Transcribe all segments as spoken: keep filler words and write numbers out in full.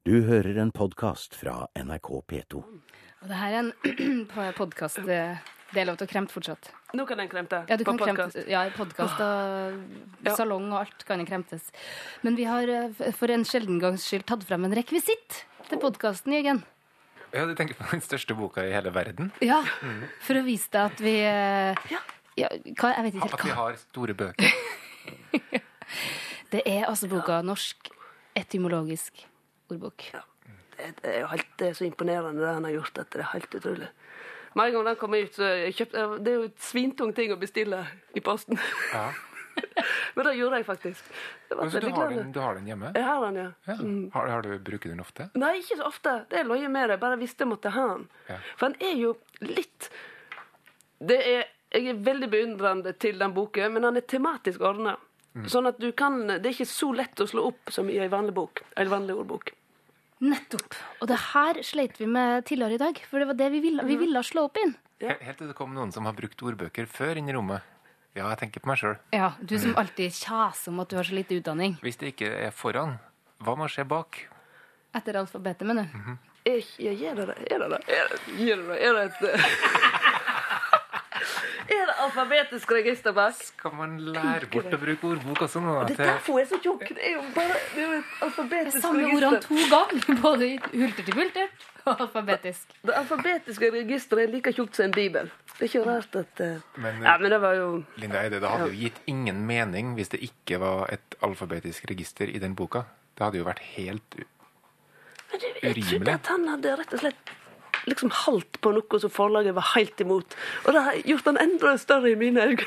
Du hører en podcast fra N R K P to. Og det her er en podcast. Det er lov til å kremte fortsatt. Nå kan den kremte ja, du på kan podcast. Kremte, ja, podcast og Ja. salong og alt kan kremtes. Men vi har eh, for en sjelden gangs skyld tatt frem en rekvisitt til podcasten, Jørgen. Ja, du tenker på den største boka i hele verden? Ja, for å vise deg at vi... eh, Ja. Ja, hva, jeg vet ikke helt At vi hva. har store bøker? Det er altså boka Norsk etymologisk ordbok. Det det er jo helt det er så imponerende det han har gjort, at det er helt utrolig. Med en gang den kom ut, så jeg kjøpte, det er jo et svintung ting å bestille i posten. Ja. Men det gjorde jeg faktisk. Det var Altså, du, veldig har glad. den, du har den hjemme? Jeg har den, ja. Ja. Har, har du brukt den ofte? Nei, ikke så ofte. Det er løye med det. Bare visste jeg måtte ha den. Ja. For den er jo litt... Det er, jeg er veldig beundrende til den boken, men den er tematisk ordnet. Mm. Sånn at du kan... Det er ikke så lett å slå opp som i en vanlig bok. En vanlig ordbok. Nettopp. Og det her sleit vi med tidligere i dag, for det var det vi ville, vi ville slå opp inn. Ja. Helt til det kom noen som har brukt ordbøker før inn i rommet. Ja, jeg tenker på meg selv. Ja, du som alltid kjaser om at du har så lite utdanning. Hvis det ikke er foran, hva må skje bak? Etter alfabetet, mener du? Jeg, jeg gir det det. Er det det? Er det, gir det det? Er det et... Er det alfabetisk register bak? Skal man lære bort å bruke ordbok også nå? Det er derfor jeg er så tjukk. Det er jo bare det er jo et Det alfabetisk er samme ordene register. to ganger, både i hulter til bulter og alfabetisk. Det alfabetiske registeret er like tjukt som en bibel. Det er ikke rart at... Uh... Men, ja, men det var jo... Linda Eide, det hadde jo gitt ingen mening hvis det ikke var et alfabetisk register i den boka. Det hadde jo vært helt u- Men det, jeg trodde urimelig. at han hadde rett og slett liksom halvt på noe som forlaget var helt imot. Og det har gjort han enda større i mine øyne.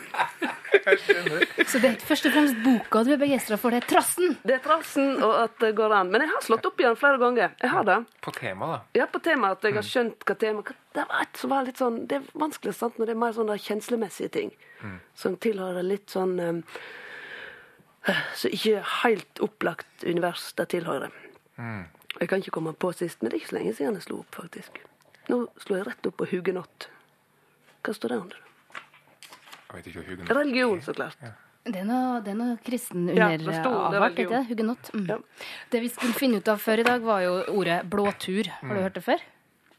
Så det er ikke først og fremst boka du er begeistret for, det er trassen. Det er trassen og at det går an. Men jeg har slått opp igjen flere ganger. Jeg har det. På tema, da. Ja, på temaet at jeg har skjønt hva tema... hva- Det var et som var litt sånn... Det er vanskelig, sant, når det er mer sånne kjenslemessige ting. Som tilhører litt sånn... Um, så ikke helt opplagt univers det tilhører. Jeg kan ikke komme på sist, men det er ikke så lenge siden jeg slo opp, faktisk. Nå slo jeg rett opp på hugenott. Hva står det under? Jeg vet ikke hva Hugen... Religion, så klart. Det er noe, det er noe kristen Ja, under det sto, det er avart, ikke religion. det? Hugenott. Mm. Ja. Det vi skulle finne ut av før i dag var jo ordet blåtur. Har du hørt det før?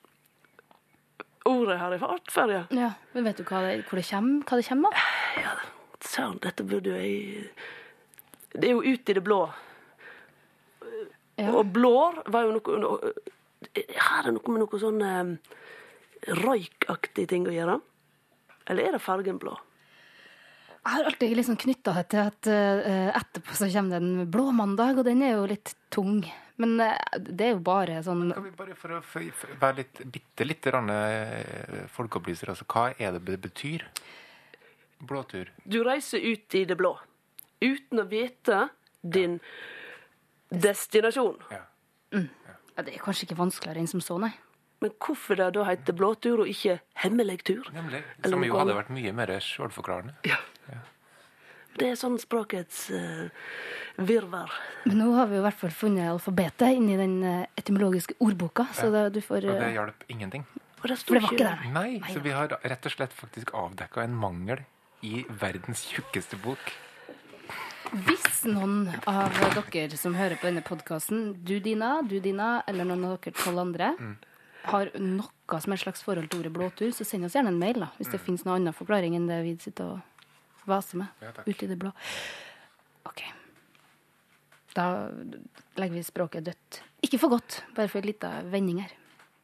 Ordet har jeg hørt før, ja. Ja, men vet du hva det, hvor det kommer, hva det kommer av? Ja, søren, dette burde jo jeg... Det er jo ut i det blå. Ja. Og blår var jo noe... noe har det noe med noe sånn um, røykaktig ting å gjøre? Eller er det fargen blå? Jeg har alltid liksom knyttet det til at uh, etterpå så kommer det en blå mandag, og den er jo litt tung. Men uh, det er jo bare sånn... Kan vi bare for å for, for, være litt, bitte litt rann, eh, folkeopplyser, altså, hva er det det betyr? Blåtur. Du reiser ut i det blå, uten å vite din destinasjon. Ja. Ja, det er kanskje ikke vanskeligere enn som så, nei. Men hvorfor det da heter blåtur og ikke hemmelig tur? Nemlig. Eller Som noe jo hadde annet. vært mye mer selvforklarende. Ja. Det er sånn språkets uh, virvar. Men nå har vi jo i hvert fall funnet alfabetet inni den uh, etymologiske ordboka, så da, du får... Og det Uh, hjalp ingenting. Og det for står det var ikke der, nei. Nei, så vi har rett og slett faktisk avdekket en mangel i verdens tjukkeste bok. Hvis noen av dere som hører på denne podcasten, du Dina, du Dina, eller noen av dere tolv andre, har noe som er en slags forhold til ordet blåtur, så send oss gjerne en mail da, hvis det finnes noen annen forklaring enn det vi sitter og vaser med, Ja, takk. ut i det blå. Ok. Da legger vi språket dødt. Ikke for godt, bare for en liten vending her.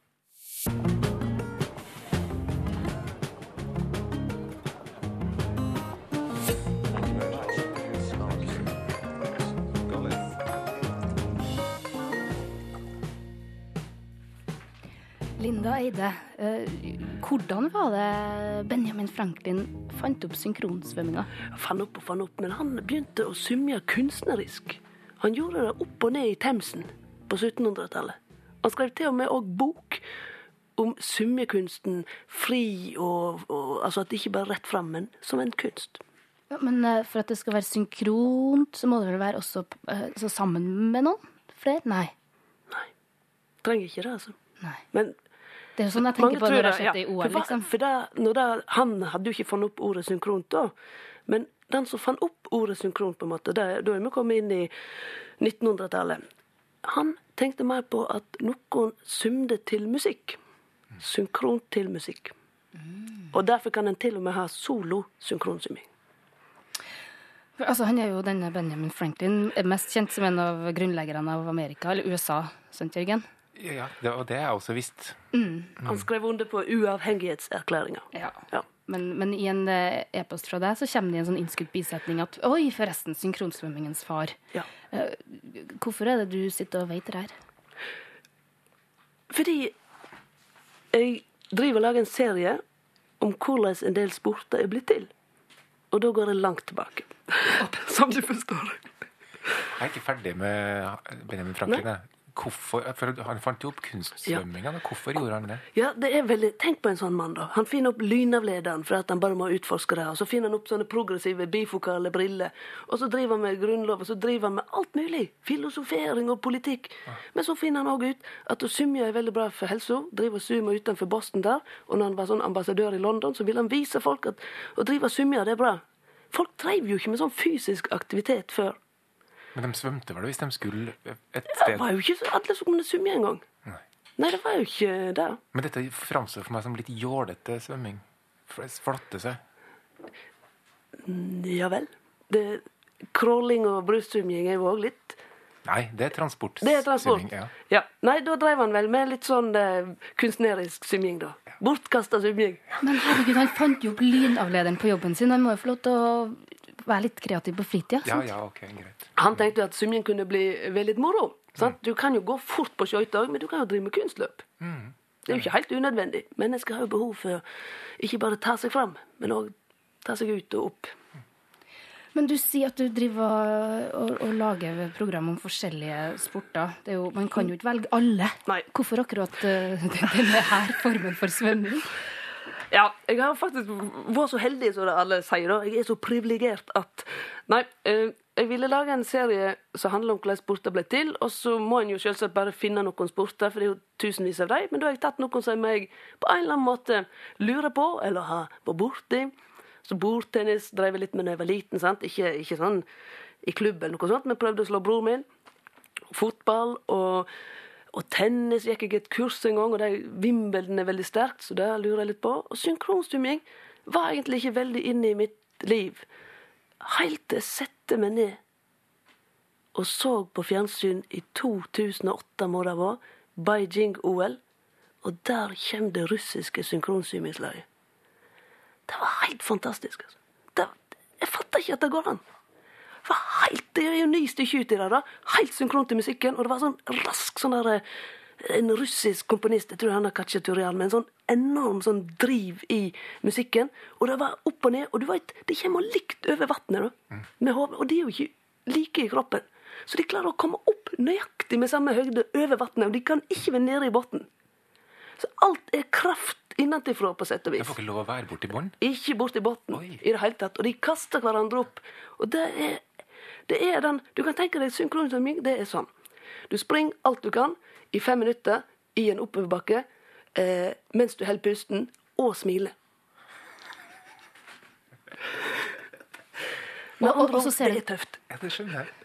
Linda Eide, eh, hvordan var det Benjamin Franklin fant opp synkronsvømminga? Fann opp og fann opp, men han begynte å symje kunstnerisk. Han gjorde det opp og ned i Themsen på syttenhundretallet. Han skrev til og med også bok om symjekunsten, fri og, og altså at det ikke bare rett frem, men som en kunst. Ja, men eh, for at det skal være synkront, så må det vel være også eh, så sammen med noen? Flere? Nei. Nei, trenger ikke det, altså. Nei. Men Det er jo sånn jeg mange tenker på tror når jeg det, har sett det i O For, L, hva- liksom. for det, når det, han hadde jo ikke funnet opp ordet synkront da, men den som fant opp ordet synkront på en måte, det, da er vi kommet inn i nittenhundretallet. han tenkte mer på at noen sumde til musikk. Synkront til musikk. Mm. Og derfor kan en til og med ha solo-synkronsymming. Altså, han er jo denne Benjamin Franklin, mest kjent som en av grunnleggerne av Amerika, eller U S A, sant, Jørgen? Ja, det, og det er jeg også visst. Mm. Mm. Han skrev under på uavhengighetserklæringa. Ja. Ja. Men, men i en e-post fra deg så kommer det i en sånn innskutt bisetning at oi, forresten, synkronsvømmingens far. Ja. Uh, hvorfor er det du sitter og vet det her? Fordi jeg driver og lager en serie om hvordan en del sporter er blitt til. Og da går jeg langt tilbake. Som du forstår. Jeg er ikke ferdig med Benjamin Franklin. Nei. Hvorfor? For han fant jo opp kunstsvømmingen. Ja. Hvorfor gjorde han det? Ja, det er veldig... Tenk på en sånn mann da. Han finner opp lynavlederen for at han bare må utforske det. Og så finner han opp sånne progressive bifokale briller. Og så driver han med grunnlov, og så driver han med alt mulig. Filosofering og politikk. Ja. Men så finner han også ut at å symje er veldig bra for helsa. Driver og symje utenfor Boston der. Og når han var sånn ambassadør i London, så ville han vise folk at å drive og symje, det er bra. Folk drev jo ikke med sånn fysisk aktivitet før. Men de svømte vel hvis de skulle et sted? Det var jo ikke alle som kunne svømme en gang. Nei. Nei, det var jo ikke det. Men dette framstår for meg som litt jålete svømming. Flotte seg. Ja vel. Det, crawling og brystsvømming er jo også litt... Nei, det er transport. Det er transport. Swimming, ja. Ja. Nei, da drev han vel med litt sånn eh, kunstnerisk svømming da. Ja. Bortkastet svømming. Men herregud, han fant jo opp lynavlederen på jobben sin. Han må jo få lov til å være litt kreativ på fritida. Ja, ja, ok, greit. Han tenkte at svømming kunne bli veldig moro. Sant? Mm. Du kan jo gå fort på skøyter, men du kan jo drive med kunstløp. Mm. Det er jo ikke helt unødvendig. Mennesker har jo behov for ikke bare ta seg fram, men også ta seg ut og opp. Men du sier at du driver og, og lager program om forskjellige sporter. Det er jo, man kan jo ikke velge alle. Nei. Hvorfor akkurat uh, denne her formen for svømming? Ja, jeg har faktisk vært så heldig, som alle sier da. Jeg er så privilegert at... Nei, eh, jeg ville lage en serie som handler om hvordan sporter ble til, og så må en jo selvsagt bare finne noen sporter, for det er jo tusenvis av dem, men da har jeg tatt noen som jeg på en eller annen måte lurer på, eller har vært borti. Så bordtennis drev jeg litt med når jeg var liten, sant? Ikke, ikke sånn i klubb eller noe sånt, men prøvde å slå bror min. Fotball og... Og tennis gikk jeg et kurs en gang, og det Wimbledon er veldig sterkt, så det lurer jeg litt på. Og synkronsvømming var egentlig ikke veldig inne i mitt liv. Helt til jeg sette meg ned og så på fjernsyn i to tusen og åtte, må det være, Beijing-O L, og der kom det russiske synkronsvømmingslaget. Det var helt fantastisk. Altså. Det, jeg fatter ikke at det går an. Det var helt, det er jo ny stykke ut i det da, helt synkront til musikken, og det var sånn rask, sånn der, en russisk komponist, jeg tror han har Kachaturian, med en sånn enorm sånn driv i musikken, og det var opp og ned, og du vet, det kommer likt over vattnet da, med hodet, og det er jo ikke like i kroppen, så de klarer å komme opp nøyaktig med samme høyde over vattnet, og de kan ikke være nede i botten. Så alt er kraft innentifra på sett og vis. Jeg får ikke lov å være bort i bånd? Ikke bort i botten, i det hele tatt, og de kaster hverandre opp, og det er Det er den, du kan tenke deg synkronsvømming, det er sånn. Du springer alt du kan i fem minutter i en oppoverbakke eh, mens du holder pusten og smiler. Men og, og, og så ser det er tøft. Ja, det skjønner jeg.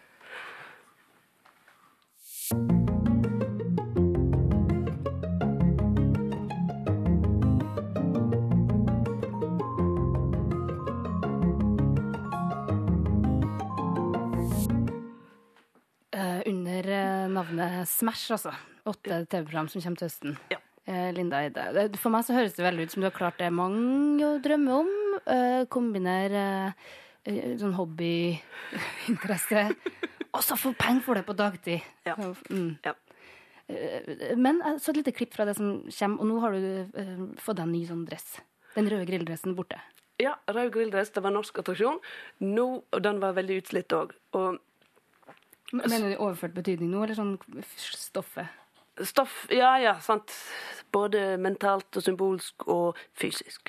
Navnet Smash, altså. Åtte T V-program som kommer til høsten. Ja. Eh, Linda Eide. For meg så høres det veldig ut som du har klart det mange å drømme om. Eh, kombinere eh, sånn hobbyinteresse. Og så få penger for det på dagtid. Ja. Mm. Ja. Eh, men så et lite klipp fra det som kommer, og nå har du eh, fått deg en ny sånn dress. Den røde grilldressen borte. Ja, rød grilldress, det var en norsk attraksjon. Nå, og den var veldig utslitt også. Og mener du overført betydning nå, eller sånn stoffet? Stoff, ja, ja, sant. Både mentalt og symbolsk og fysisk.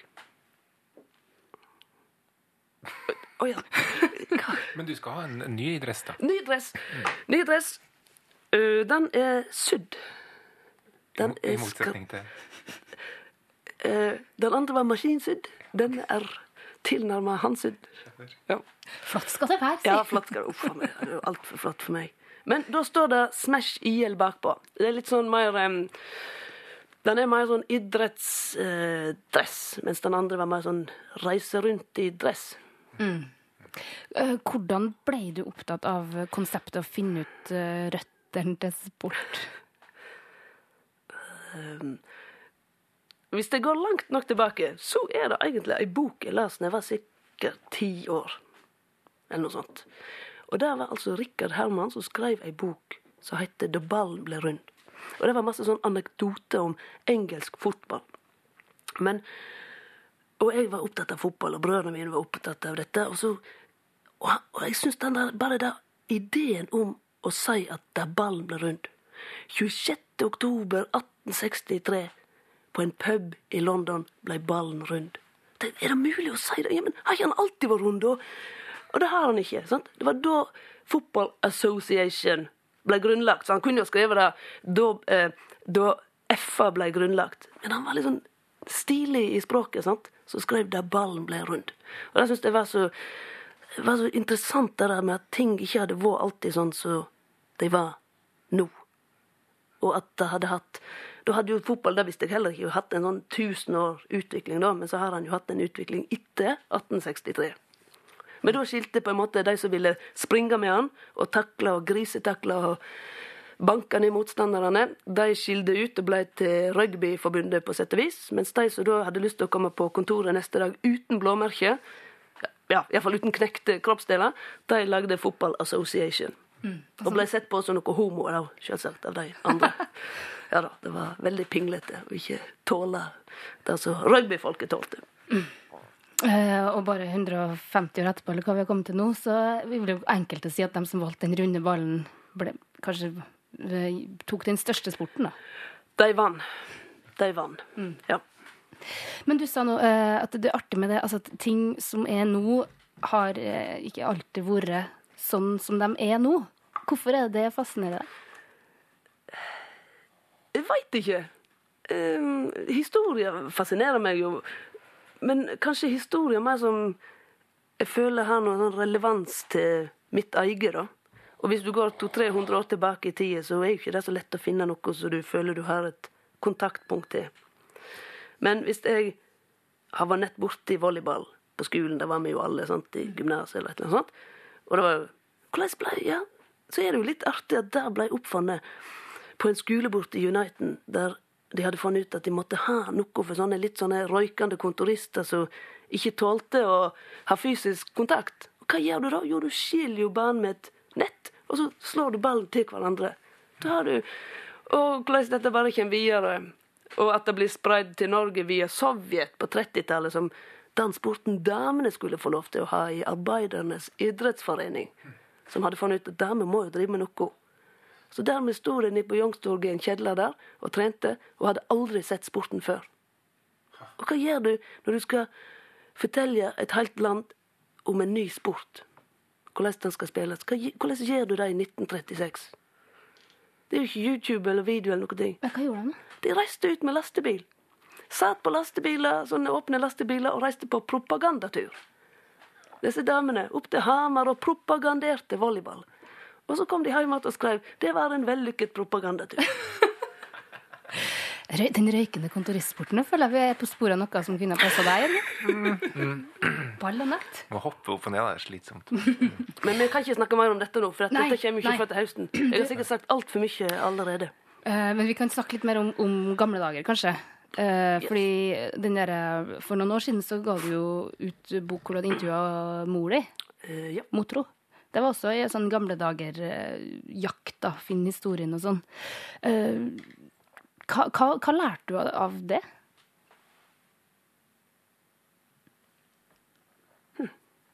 Å oh, ja. Men du skal ha en, en ny dress, da? Ny dress. Mm. Ny dress. Uh, den er sydd. Den I, i motsetning til? Uh, den andre var maskinsydd. Den er tilnærmet handsydd. Ja. Flott skal det være, si. Ja, flott skal det. Uff, det er jo alt for flott for meg. Men da står det Smash I L bakpå. Det er litt sånn mer um, Den er mer sånn idrettsdress, uh, mens den andre var mer sånn reise rundt i dress. Mm. Uh, hvordan ble du opptatt av konseptet å finne ut uh, røttene til sport? Um, hvis det går langt nok tilbake, så er det egentlig ei bok jeg las da jeg var sikkert ti år. Eller noe sånt. Og der var altså Richard Herman som skrev ei bok som heter Da ballen ble rund. Og det var masse sånn anekdoter om engelsk fotball. Men, og jeg var opptatt av fotball, og brødrene mine var opptatt av dette. Og, så, og, og jeg synes den der, bare der ideen om å si at Da ballen ble rund. tjuesjette oktober atten sekstitre på en pub i London ble ballen rund. Det, er det mulig å si det? Ja, men har ikke han alltid vært rund da? Og det har han ikke, sant? Det var da Football Association ble grunnlagt, så han kunne jo skrive det da, eh, da F A ble grunnlagt. Men han var litt sånn stilig i språket, sant? Så skrev Da ballen ble rund. Og det synes jeg var så, var så interessant det der med at ting ikke hadde vært alltid sånn som de var nå. Og at det hadde hatt, da hadde jo fotball, det visste jeg heller ikke, hatt en sånn tusen år utvikling da, men så har han jo hatt en utvikling etter atten sekstitre. Men da skilte på en måte de som ville springe med han, og takle og grisetakle og banke ned motstanderne. De skilte ut og ble til rugbyforbundet på sett og vis, mens de som da hadde lyst til å komme på kontoret neste dag uten blåmerke, ja, i hvert fall uten knekte kroppsdeler, de lagde Football Association. Mm, altså... Og ble sett på som noe homo, da, selvsagt, av de andre. Ja da, det var veldig pinglete, og ikke tåle det som rugbyfolket tålte. Mm. Uh, og bare hundre og femti år etterpå, eller hva vi har kommet til nå, så vi vil jo enkelt å si at de som valgte den runde ballen, ble, kanskje uh, tok den største sporten, da. De vann. De vann, mm. ja. Men du sa nå uh, at det er artig med det, altså at ting som er nå, har uh, ikke alltid vært sånn som de er nå. Hvorfor er det fascinerende? Jeg vet ikke. Um, historia fascinerer meg jo. Men kanskje historie mer som jeg føler har noen sånn relevans til mitt eget, da. Og hvis du går to-tre hundre år tilbake i tiden, så er jo ikke det så lett å finne noe som du føler du har et kontaktpunkt til. Men hvis jeg har vært nett borte i volleyball på skolen, da var vi jo alle, sant, i gymnas eller et eller annet sånt, og det var jo, hvordan ble, ja, så er det jo litt artig at der ble oppfunnet på en skole borte i Uniten, der de hadde funnet ut at de måtte ha noe for sånne litt sånne røykende kontorister som ikke tålte å ha fysisk kontakt. Og hva gjør du da? Jo, du skiller jo barn med et nett, og så slår du ballen til hverandre. Da har du... Og hvordan dette bare kommer videre, og at det blir spredd til Norge via Sovjet på trettitallet, som den sporten damene skulle få lov til å ha i Arbeidernes idrettsforening, som hadde funnet ut at damer må jo drive med noe. Så dermed stod jeg nede på Youngstorget i en kjedler der og trente, og hadde aldri sett sporten før. Og hva gjør du når du skal fortelle et helt land om en ny sport? Hvordan den skal spilles? Hvordan gjør du det i nitten trettiseks? Det er jo ikke YouTube eller video eller noe ting. Men hva gjorde han? De reiste ut med lastebil. Satt på lastebiler, sånne åpne lastebiler, og reiste på propagandatur. Disse damene opp til Hamar og propaganderte volleyball. Og så kom de hjem og skrev, det var en vellykket propagandatur. Den røykende kontoristsporten, jeg føler vi er på sporet av noe som kunne passet deg, eller? Mm. Ball og nett. Å hoppe opp og ned, det er slitsomt. Men vi kan ikke snakke mer om dette nå, for nei, dette kommer ikke fra til høsten. Jeg har sikkert sagt alt for mye allerede. Uh, men vi kan snakke litt mer om, om gamle dager, kanskje. Uh, fordi den der, for noen år siden så ga du jo ut bok hvor du hadde intervjuet mor di, uh, ja. Motro. Det var også i sånn gamle dager eh, jakt, da, finne historien og sånn. Eh, hva, hva, hva lærte du av det? Hm.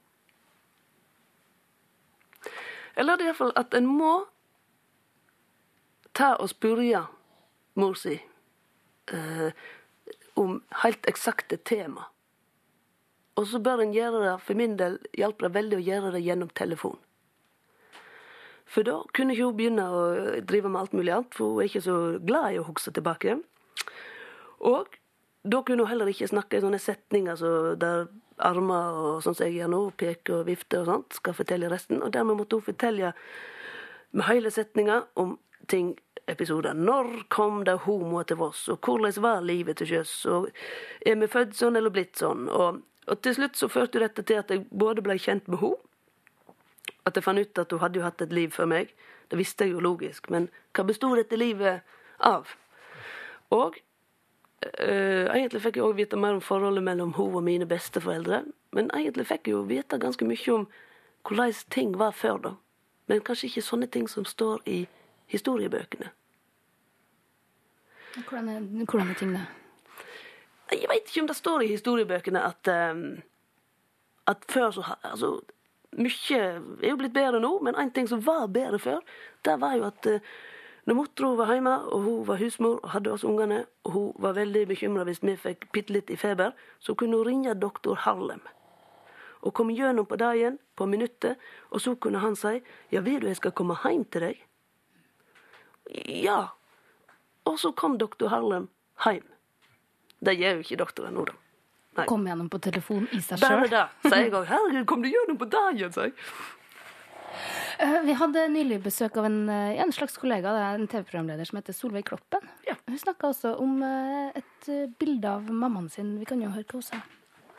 Jeg lærte i hvert fall at en må ta og spørre mor si eh, om helt eksakte tema. Og så bør en gjøre det, for min del hjelper det veldig å gjøre det gjennom telefon. For da kunne ikke hun begynne å drive med alt mulig annet, for hun er ikke så glad i å huske tilbake. Og da kunne hun heller ikke snakke i sånne setninger så der armer og sånn som jeg gjør nå, peke og vifte og sånt, skal fortelle resten. Og dermed måtte hun fortelle med hele setninger om ting, episoder. Når kom det homo til oss, og hvordan var livet til sjøs, og er vi født sånn eller blitt sånn? Og, og til slutt så førte dette til at jeg både ble kjent med henne, at jeg fant ut at hun hadde jo hatt et liv for meg. Det visste jeg jo logisk, men hva bestod dette livet av? Og øh, egentlig fikk jeg også vite mer om forholdet mellom hun og mine besteforeldre, men egentlig fikk jeg jo vite ganske mye om hvordan ting var før da. Men kanskje ikke sånne ting som står i historiebøkene. Hvordan er, hvordan er ting det? Jeg vet ikke om det står i historiebøkene at, um, at før så... Altså, mye er jo blitt bedre nå, men en ting som var bedre før, det var jo at uh, når mottro var hjemme, og hun var husmor og hadde oss ungene, og hun var veldig bekymret hvis vi fikk pittelitt i feber, så kunne hun ringe doktor Harlem. Og komme gjennom på dagen, på minuttet, og så kunne han si, ja, vil du jeg skal komme hjem til deg? Ja. Og så kom doktor Harlem hjem. Det gjør jo ikke doktoren nå da. Nei. Kom gjennom på telefon i seg Bare selv. da, sier jeg også. Herregud, kom du gjennom på dagen, sier jeg. Uh, vi hadde nylig besøk av en, uh, en slags kollega, det er en T V-programleder som heter Solveig Kloppen. Ja. Hun snakket også om uh, et uh, bilde av mammaen sin. Vi kan jo høre hva hun sa.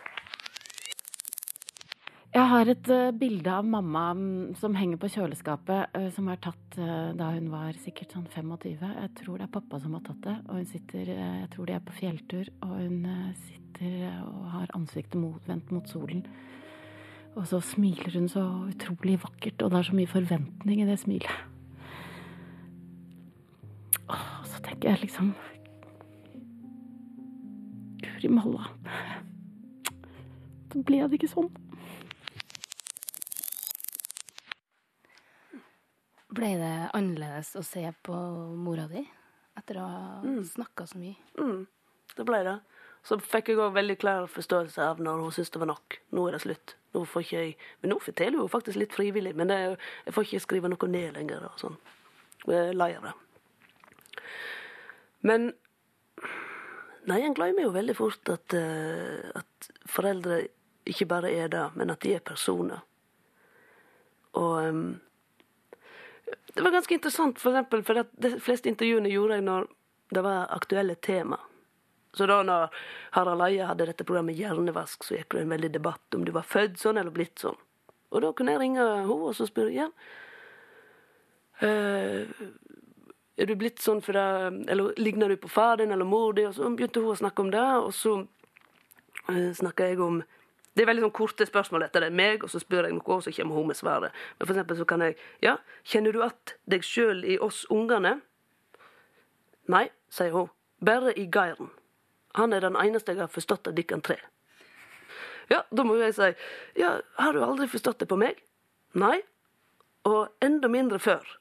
Jeg har et uh, bilde av mamma um, som henger på kjøleskapet, uh, som er tatt uh, da hun var sikkert sånn tjuefem. Jeg tror det er pappa som har tatt det, og hun sitter, uh, jeg tror de er på fjelltur, og hun uh, sitter og har ansiktet motvendt mot solen. Og så smiler hun så utrolig vakkert, og det er så mye forventning i det smilet. Og så tenker jeg liksom, Guri malla, så ble det ikke sånn. Ble det annerledes å se på mora di etter å ha mm. snakket så mye? Mm, det ble det. Så fikk jeg også veldig klar forståelse av når hun syntes det var nok. Nå er det slutt. Nå får ikke jeg... Men nå forteller hun faktisk litt frivillig, men det er, jeg får ikke skrive noe ned lenger og sånn. Jeg er lei av det. Men... Nei, jeg glemmer jo veldig fort at, uh, at foreldre ikke bare er det, men at de er personer. Og... Um, Det var ganske interessant, for eksempel, for at de fleste intervjuene gjorde jeg når det var aktuelle tema. Så da når Harald Eia hadde dette programmet Hjernevask, så gikk det en veldig debatt om du var født sånn eller blitt sånn. Og da kunne jeg ringe henne og så spørre, ja, uh, er du blitt sånn for det, eller ligner du på far din eller mor din? Og så begynte hun å snakke om det, og så uh, snakket jeg om... Det er veldig sånn korte spørsmål etter det. Meg, og så spør jeg noe, og så kommer hun med svaret. Men for eksempel så kan jeg, ja, kjenner du at deg selv i oss ungene? Nei, sier hun. Bare i Geiren. Han er den eneste jeg har forstått av dikken tre. Ja, da må jeg si, ja, har du aldri forstått det på meg? Nei, og enda mindre før.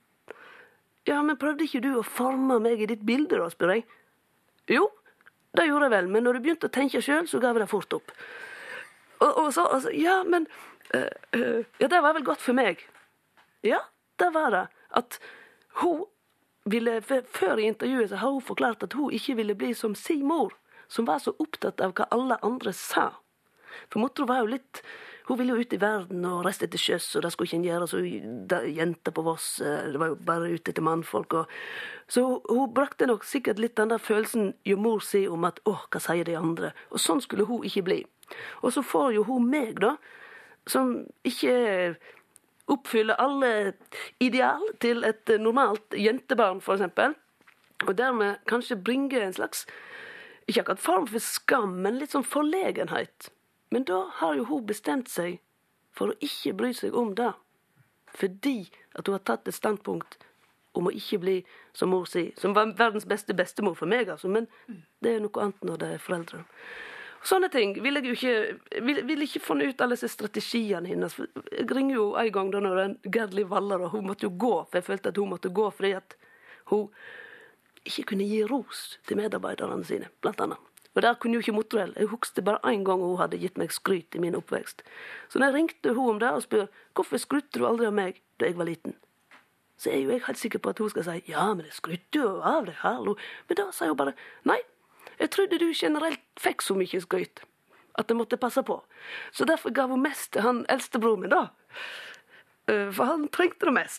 Ja, men prøvde ikke du å forme meg i ditt bilde da, spør jeg. Jo, det gjorde jeg vel, men når du begynte å tenke selv, så gav jeg det fort opp. Og, og så, altså, ja, men uh, uh, ja, det var vel godt for meg. Ja, det var det. At hun ville, før i intervjuet så har hun forklart at hun ikke ville bli som sin mor, som var så opptatt av hva alle andre sa. For mottro var jo litt, hun ville jo ut i verden og reiste til sjøs, og det skulle ikke en gjøre, så da, jenter på Voss, det var jo bare ute til mannfolk. Og, så hun, hun brakte nok sikkert litt den der følelsen jo mor sier om at, åh, hva sier de andre? Og sånn skulle hun ikke bli. Og så får jo hun meg da, som ikke oppfyller alle ideal til et normalt jentebarn, for eksempel. Og dermed kanskje bringer en slags, ikke akkurat form for skam, men litt sånn forlegenhet. Men da har jo hun bestemt seg for å ikke bry seg om det. Fordi at hun har tatt et standpunkt om å ikke bli, som mor sier, som var verdens beste bestemor for meg, altså. Men det er noe annet når det er foreldre. Sånne ting vil jeg jo ikke, vil, vil ikke funne ut alle disse strategiene hennes. Jeg ringer jo en gang da når en Gerdli Waller, og hun måtte jo gå, for jeg følte at hun måtte gå fordi at hun ikke kunne gi ros til medarbeiderne sine, blant annet. Og der kunne jo ikke motorell. Jeg huskte bare en gang hun hadde gitt meg skryt i min oppvekst. Så når jeg ringte hun om det og spør, hvorfor skrytte du aldri av meg da jeg var liten? Så er jo jeg helt sikker på at hun skal si, ja, men jeg skrytte jo av deg, hallo. Men da sier hun bare, nei, jeg trodde du generelt fikk så mye skryt at jeg måtte passe på. Så derfor gav hun mest til han eldste bror min da. For han trengte det mest.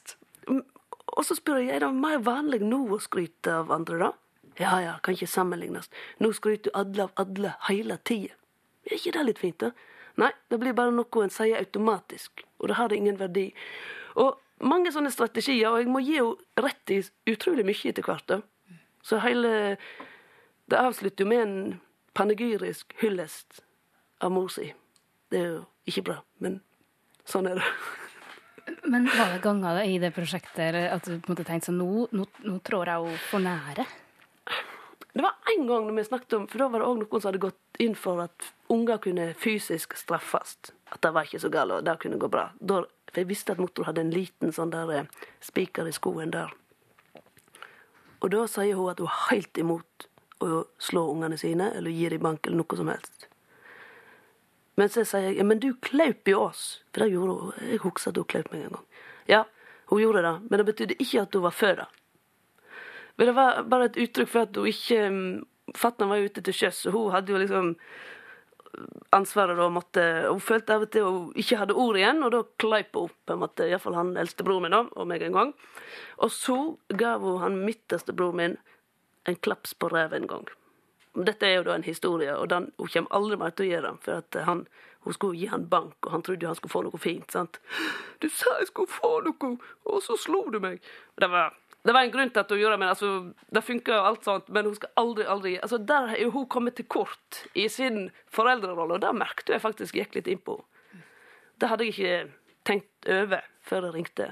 Og så spør jeg, er det mer vanlig nå å skryte av andre da? Ja, ja, kan ikke sammenlignes. Nå skryter du alle av alle hele tiden. Er ikke det litt fint da? Nei, det blir bare noe en sier automatisk, og det har det ingen verdi. Og mange sånne strategier, og jeg må gi jo rett i utrolig mye etter hvert da. Så hele, det avslutter jo med en panegyrisk hyllest av mor si. Det er jo ikke bra, men sånn er det. Men var det ganger i det prosjektet at du måtte tenke sånn, nå, nå, nå tror jeg jo for nære? Det var en gang når vi snakket om, for da var det også noen som hadde gått inn for at unger kunne fysisk straffast. At det var ikke så galt, og det kunne gå bra. Da, for jeg visste at motor hadde en liten sånn der spiker i skoen der. Og da sier hun at hun er helt imot å slå ungene sine, eller gi dem bank, eller noe som helst. Men så sier jeg, ja, men du kløp i oss. For det gjorde hun. Jeg husker at hun kløp meg en gang. Ja, hun gjorde det, men det betydde ikke at hun var før det. Men det var bare et uttrykk for at hun ikke, fatteren var ute til sjøs, og hun hadde jo liksom ansvaret da, måtte, hun følte av og til hun ikke hadde ord igjen, og da kløp hun opp, på en måte, i hvert fall han eldste bror min da, og meg en gang. Og så gav hun han midterste bror min en klaps på ræven en gang. Dette er jo da en historie, og den, hun kommer aldri mer til å gjøre den, for at han, hun skulle gi han bank, og han trodde han skulle få noe fint, sant? Du sa jeg skulle få noe, og så slo du meg. Det var... Det var en grunn til at hun gjorde det, men altså, det funker jo alt sånt, men hun skal aldri, aldri, altså der er jo hun kommet til kort i sin foreldrerolle, og det merkte jeg faktisk gikk litt inn på. Det hadde jeg ikke tenkt over før jeg ringte.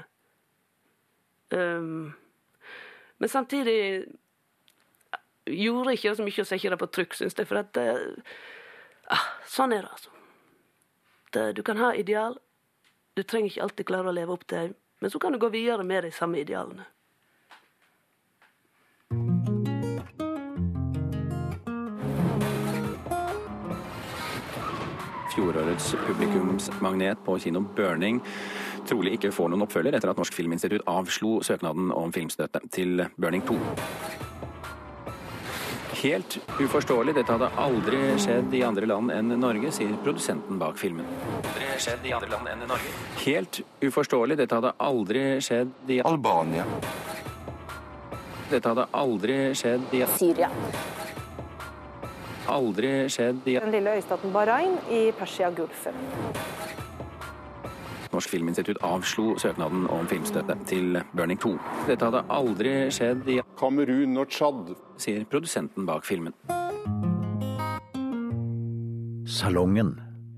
Um, men samtidig gjorde jeg ikke så mye å se ikke det på trykk, synes jeg, for at det, ah, sånn er det altså. Det, du kan ha ideal, du trenger ikke alltid klare å leve opp til dem, men så kan du gå videre med de samme idealene. Fjorårets publikumsmagnet på kino Burning trolig ikke får noen oppfølger etter at Norsk Filminstitutt avslo søknaden om filmstøtte til Burning to. Helt uforståelig, dette hadde aldri skjedd i andre land enn Norge, sier produsenten bak filmen. Aldri skjedd i andre land enn Norge. Helt uforståelig, dette hadde aldri skjedd i Albania. Dette hadde aldri skjedd i Syria. Aldri skjedd i Den lille øystaten Bahrain i Persia-Gulfen. Norsk Filminstitutt avslo søknaden om filmstøtte til Burning to. Dette hadde aldri skjedd i Kamerun og Tsjad, sier produsenten bak filmen. Salongen.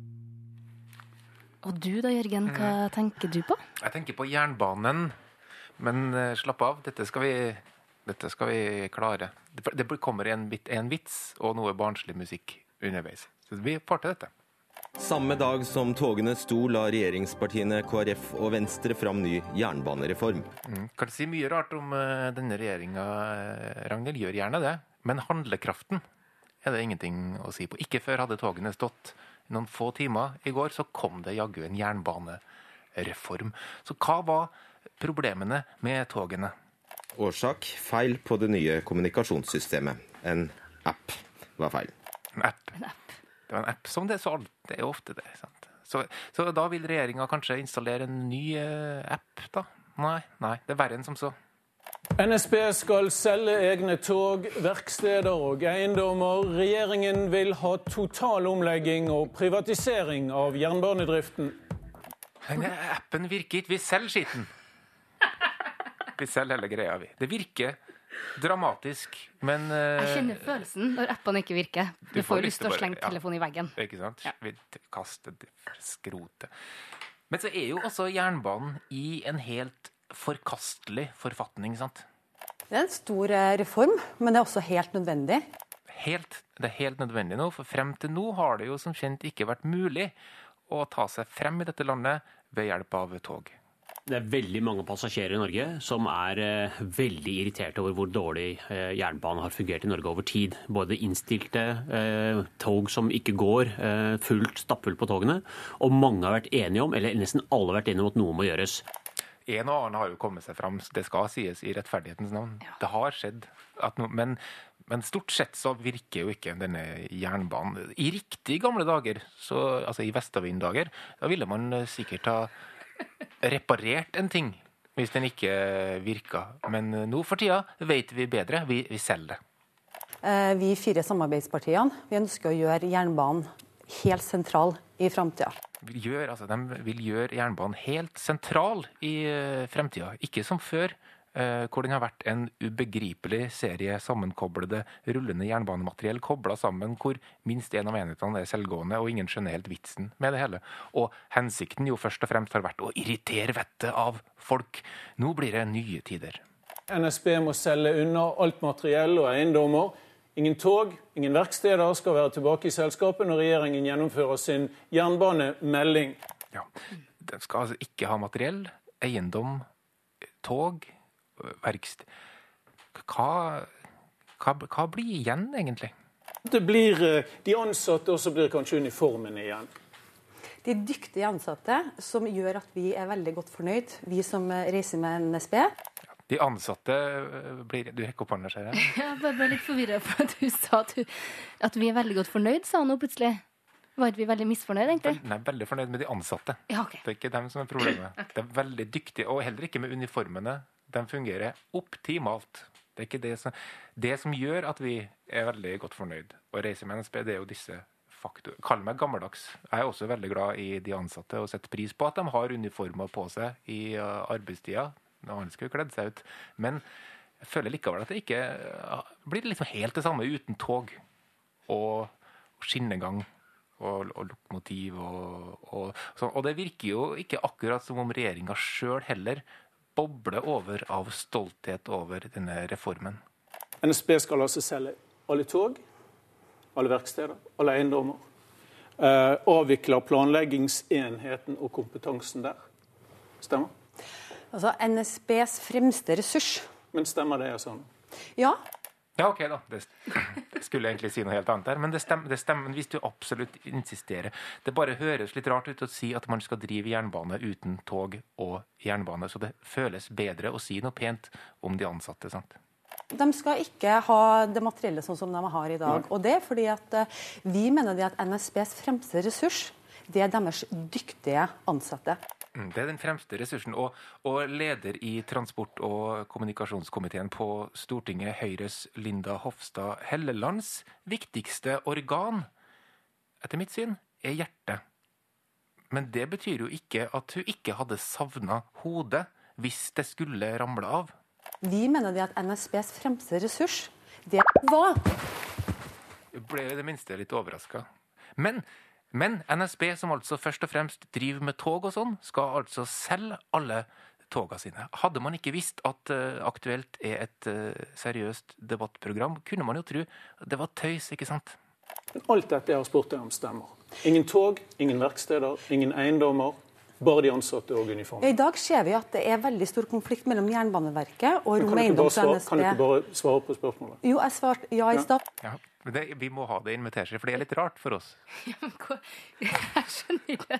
Og du da, Jørgen, hva tenker du på? Jeg tenker på jernbanen, men eh, slapp av, dette skal vi, dette skal vi klare. Det, det kommer en, bit, en vits og noe barnslig musikk underveis. Så vi får til dette. Samme dag som togene sto, la regjeringspartiene K R F og Venstre fram ny jernbanereform. Mm. Kan du si mye rart om uh, denne regjeringa, uh, Ragnhild, gjør gjerne det. Men handlekraften er det ingenting å si på. Ikke før hadde togene stått noen få timer. I går så kom det jaggu en jernbanereform. Så hva var problemene med togene? Årsak, feil på det nye kommunikasjonssystemet. En app var feil. En app. En app. Det var en app som det, så det er jo ofte det, sant? Så, så da vil regjeringa kanskje installere en ny uh, app, da? Nei, nei, det er verre enn som så. N S B skal selge egne tog, verksteder og eiendommer. Regjeringen vil ha total omlegging og privatisering av jernbanedriften. Denne appen virker ikke, vi selger skitten. Vi selger hele greia, vi. Det virker dramatisk, men... Uh, jeg kjenner følelsen når appene ikke virker. Du, du får jo lyst til å slenge ja, telefonen i veggen. Ikke sant? Ja. Vi kaster skrotet. Men så er jo også jernbanen i en helt forkastelig forfatning, sant? Det er en stor reform, men det er også helt nødvendig. Helt, det er helt nødvendig nå, for frem til nå har det jo som kjent ikke vært mulig å ta seg frem i dette landet ved hjelp av tog. Det er veldig mange passasjerer i Norge som er eh, veldig irriterte over hvor dårlig eh, jernbanen har fungert i Norge over tid. Både innstilte eh, tog som ikke går, eh, fullt stappfullt på togene, og mange har vært enige om, eller nesten alle har vært enige om at noe må gjøres. En og annen har jo kommet seg frem, det skal sies i rettferdighetens navn. Ja. Det har skjedd, at no, men, men stort sett så virker jo ikke denne jernbanen. I riktig gamle dager, så, altså i Vestavind-dager, da ville man sikkert ha reparert en ting hvis den ikke virker. Men nå for tida vet vi bedre. Vi, vi selger det. Vi fire samarbeidspartiene vi ønsker å gjøre jernbanen helt sentral i fremtiden. Gjør, altså, de vil gjøre jernbanen helt sentral i fremtiden. Ikke som før, hvor den har vært en ubegripelig serie sammenkoblede rullende jernbanemateriell koblet sammen, hvor minst en av enhetene er selvgående, og ingen skjønner helt vitsen med det hele. Og hensikten jo først og fremst har vært å irritere vettet av folk. Nå blir det nye tider. N S B må selge unna alt materiell og eiendommer. Ingen tog, ingen verksteder skal være tilbake i selskapet når regjeringen gjennomfører sin jernbanemelding. Ja, den skal altså ikke ha materiell, eiendom, tog, verksted. Hva, hva, hva blir igjen egentlig? Det blir de ansatte, og så blir kanskje uniformene igjen. De dyktige ansatte som gjør at vi er veldig godt fornøyd, vi som reiser med N S B. De ansatte blir... Du rekker opp hånda, ser jeg. Jeg ble bare litt forvirret for at du sa at, du, at vi er veldig godt fornøyd, sa han nå plutselig. Var ikke vi veldig misfornøyd, egentlig? Nei, veldig fornøyd med de ansatte. Ja, ok. Det er ikke dem som er problemet. Okay. Det er veldig dyktige, og heller ikke med uniformene. De fungerer optimalt. Det er ikke det som... Det som gjør at vi er veldig godt fornøyd å reise med N S B, det er jo disse faktorer. Kall meg gammeldags. Jeg er også veldig glad i de ansatte og setter pris på at de har uniformer på seg i arbeidstida. Når han skulle kledd seg ut. Men jeg føler likevel at det ikke blir liksom helt det samme uten tog og skinnegang og, og lokomotiv og, og sånn. Og det virker jo ikke akkurat som om regjeringen selv heller bobler over av stolthet over denne reformen. N S B skal altså selge alle tog, alle verksteder, alle eiendommer. Eh, avvikler planleggingsenheten og kompetansen der. Stemmer? Altså N S Bs fremste ressurs. Men stemmer det sånn? Ja. Ja, ok da. Det, det skulle egentlig si noe helt annet der, men det stemmer, det stemmer hvis du absolutt insisterer. Det bare høres litt rart ut å si at man skal drive jernbane uten tog og jernbane, så det føles bedre å si noe pent om de ansatte, sant? De skal ikke ha det materielle sånn som de har i dag, og det er fordi at vi mener det at N S Bs fremste ressurs, det er deres dyktige ansatte. Det er den fremste ressursen, og, og leder i transport- og kommunikasjonskomiteen på Stortinget, Høyres Linda Hofstad Hellelands viktigste organ, etter mitt syn, er hjertet. Men det betyr jo ikke at hun ikke hadde savnet hodet hvis det skulle ramle av. Vi mener det at N S Bs fremste ressurs, det var... Jeg ble i det minste litt overrasket. Men... Men N S B, som altså først og fremst driver med tog og sånn, skal altså selge alle togene sine. Hadde man ikke visst at uh, Aktuelt er et uh, seriøst debattprogram, kunne man jo tro det var tøys, ikke sant? Alt dette jeg har spurt deg om stemmer. Ingen tog, ingen verksteder, ingen eiendommer, bare de ansatte og uniformer. I dag ser vi at det er veldig stor konflikt mellom Jernbaneverket og Rom Eiendoms og N S B. Kan du ikke bare svare på spørsmålet? Jo, jeg svarte ja i stad. Ja. Men det, vi må ha det invitert, for det er litt rart for oss. Ja, men hva? Jeg skjønner ikke.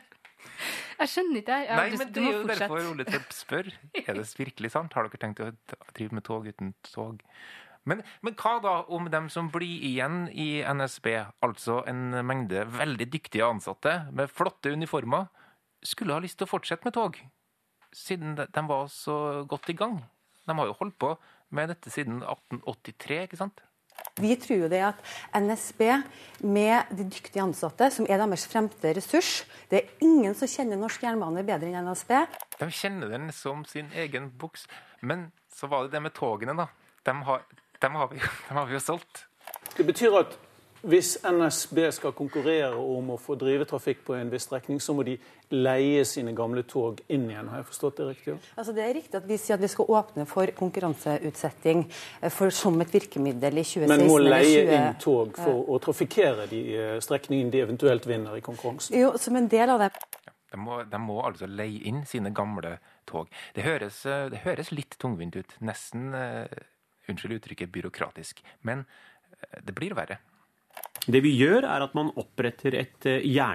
Jeg skjønner ikke. Jeg, Nei, men det er jo derfor Ole Trepp spør. Er det virkelig sant? Har dere tenkt å drive med tog uten tog? Men, men hva da om dem som blir igjen i N S B, altså en mengde veldig dyktige ansatte med flotte uniformer, skulle ha lyst til å fortsette med tog, siden de var så godt i gang? De har jo holdt på med dette siden atten åttitre, ikke sant? Vi tror jo det at N S B med de dyktige ansatte, som er deres fremste ressurs, det er ingen som kjenner norsk jernbane bedre enn N S B. De kjenner den som sin egen buks. Men så var det det med togene da. De har, de har, vi, de har vi jo solgt. Det betyr at hvis N S B skal konkurrere om å få drive trafikk på en viss strekning, så må de leie sine gamle tog inn igjen. Har jeg forstått det riktig? Altså det er riktig at vi sier at vi skal åpne for konkurranseutsetting for, som et virkemiddel i tjue seksten. Men må leie inn tog for å trafikkere de strekningene de eventuelt vinner i konkurransen? Jo, som en del av det. Ja, de, må, de må altså leie inn sine gamle tog. Det høres, det høres litt tungvint ut. Nesten, uh, unnskyld uttrykket, byråkratisk. Men uh, det blir verre. Det vi gjør er at man oppretter et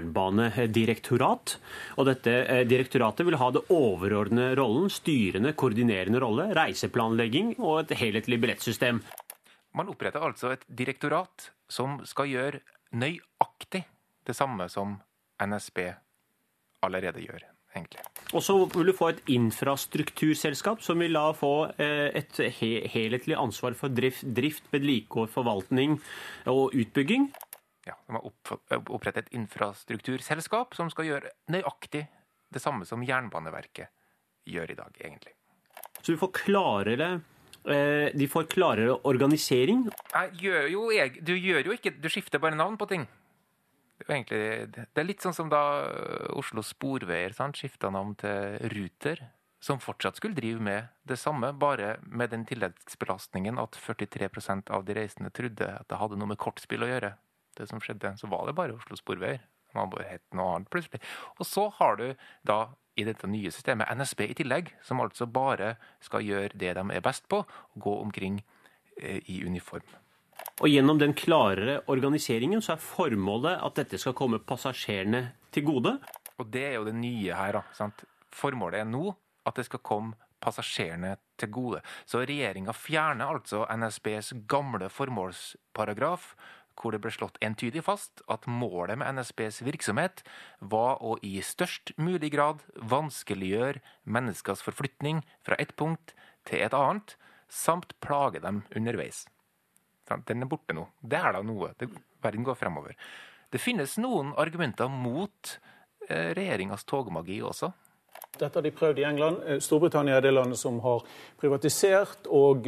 jernbanedirektorat, og dette direktoratet vil ha det overordnede rollen, styrende, koordinerende rolle, reiseplanlegging og et helhetlig billettsystem. Man oppretter altså et direktorat som skal gjøre nøyaktig det samme som N S B allerede gjør, egentlig. Og så vil du få et infrastrukturselskap som vil da få et helhetlig ansvar for drift, drift vedlikehold, forvaltning og utbygging. Ja, de har opprettet et infrastrukturselskap som skal gjøre nøyaktig det samme som Jernbaneverket gjør i dag, egentlig. Så du får klarere, de får klarere organisering? Nei, gjør jo, du gjør jo ikke, du skifter bare navn på ting. Det er, egentlig, det er litt sånn som da Oslo Sporveier sant, skiftet navn til Ruter, som fortsatt skulle drive med det samme, bare med den tilleggsbelastningen at førtitre prosent av de reisende trodde at det hadde noe med kortspill å gjøre. Det som skjedde, så var det bare Oslo Sporveier. Man bare hette noe annet plutselig. Og så har du da i dette nye systemet N S B i tillegg, som altså bare skal gjøre det de er best på, og gå omkring eh, i uniform. Og gjennom den klarere organiseringen så er formålet at dette skal komme passasjerene til gode. Og det er jo det nye her, da. Sant? Formålet er nå at det skal komme passasjerene til gode. Så regjeringen fjerner altså N S Bs gamle formålsparagraf, hvor det ble slått entydig fast at målet med N S Bs virksomhet var å i størst mulig grad vanskeliggjøre menneskers forflytning fra et punkt til et annet, samt plage dem underveis. Den er borte nå. Det er da noe. Det, verden går fremover. Det finnes noen argumenter mot eh, regjeringens togmagi også. Dette har de prøvd i England. Storbritannia er det landet som har privatisert og,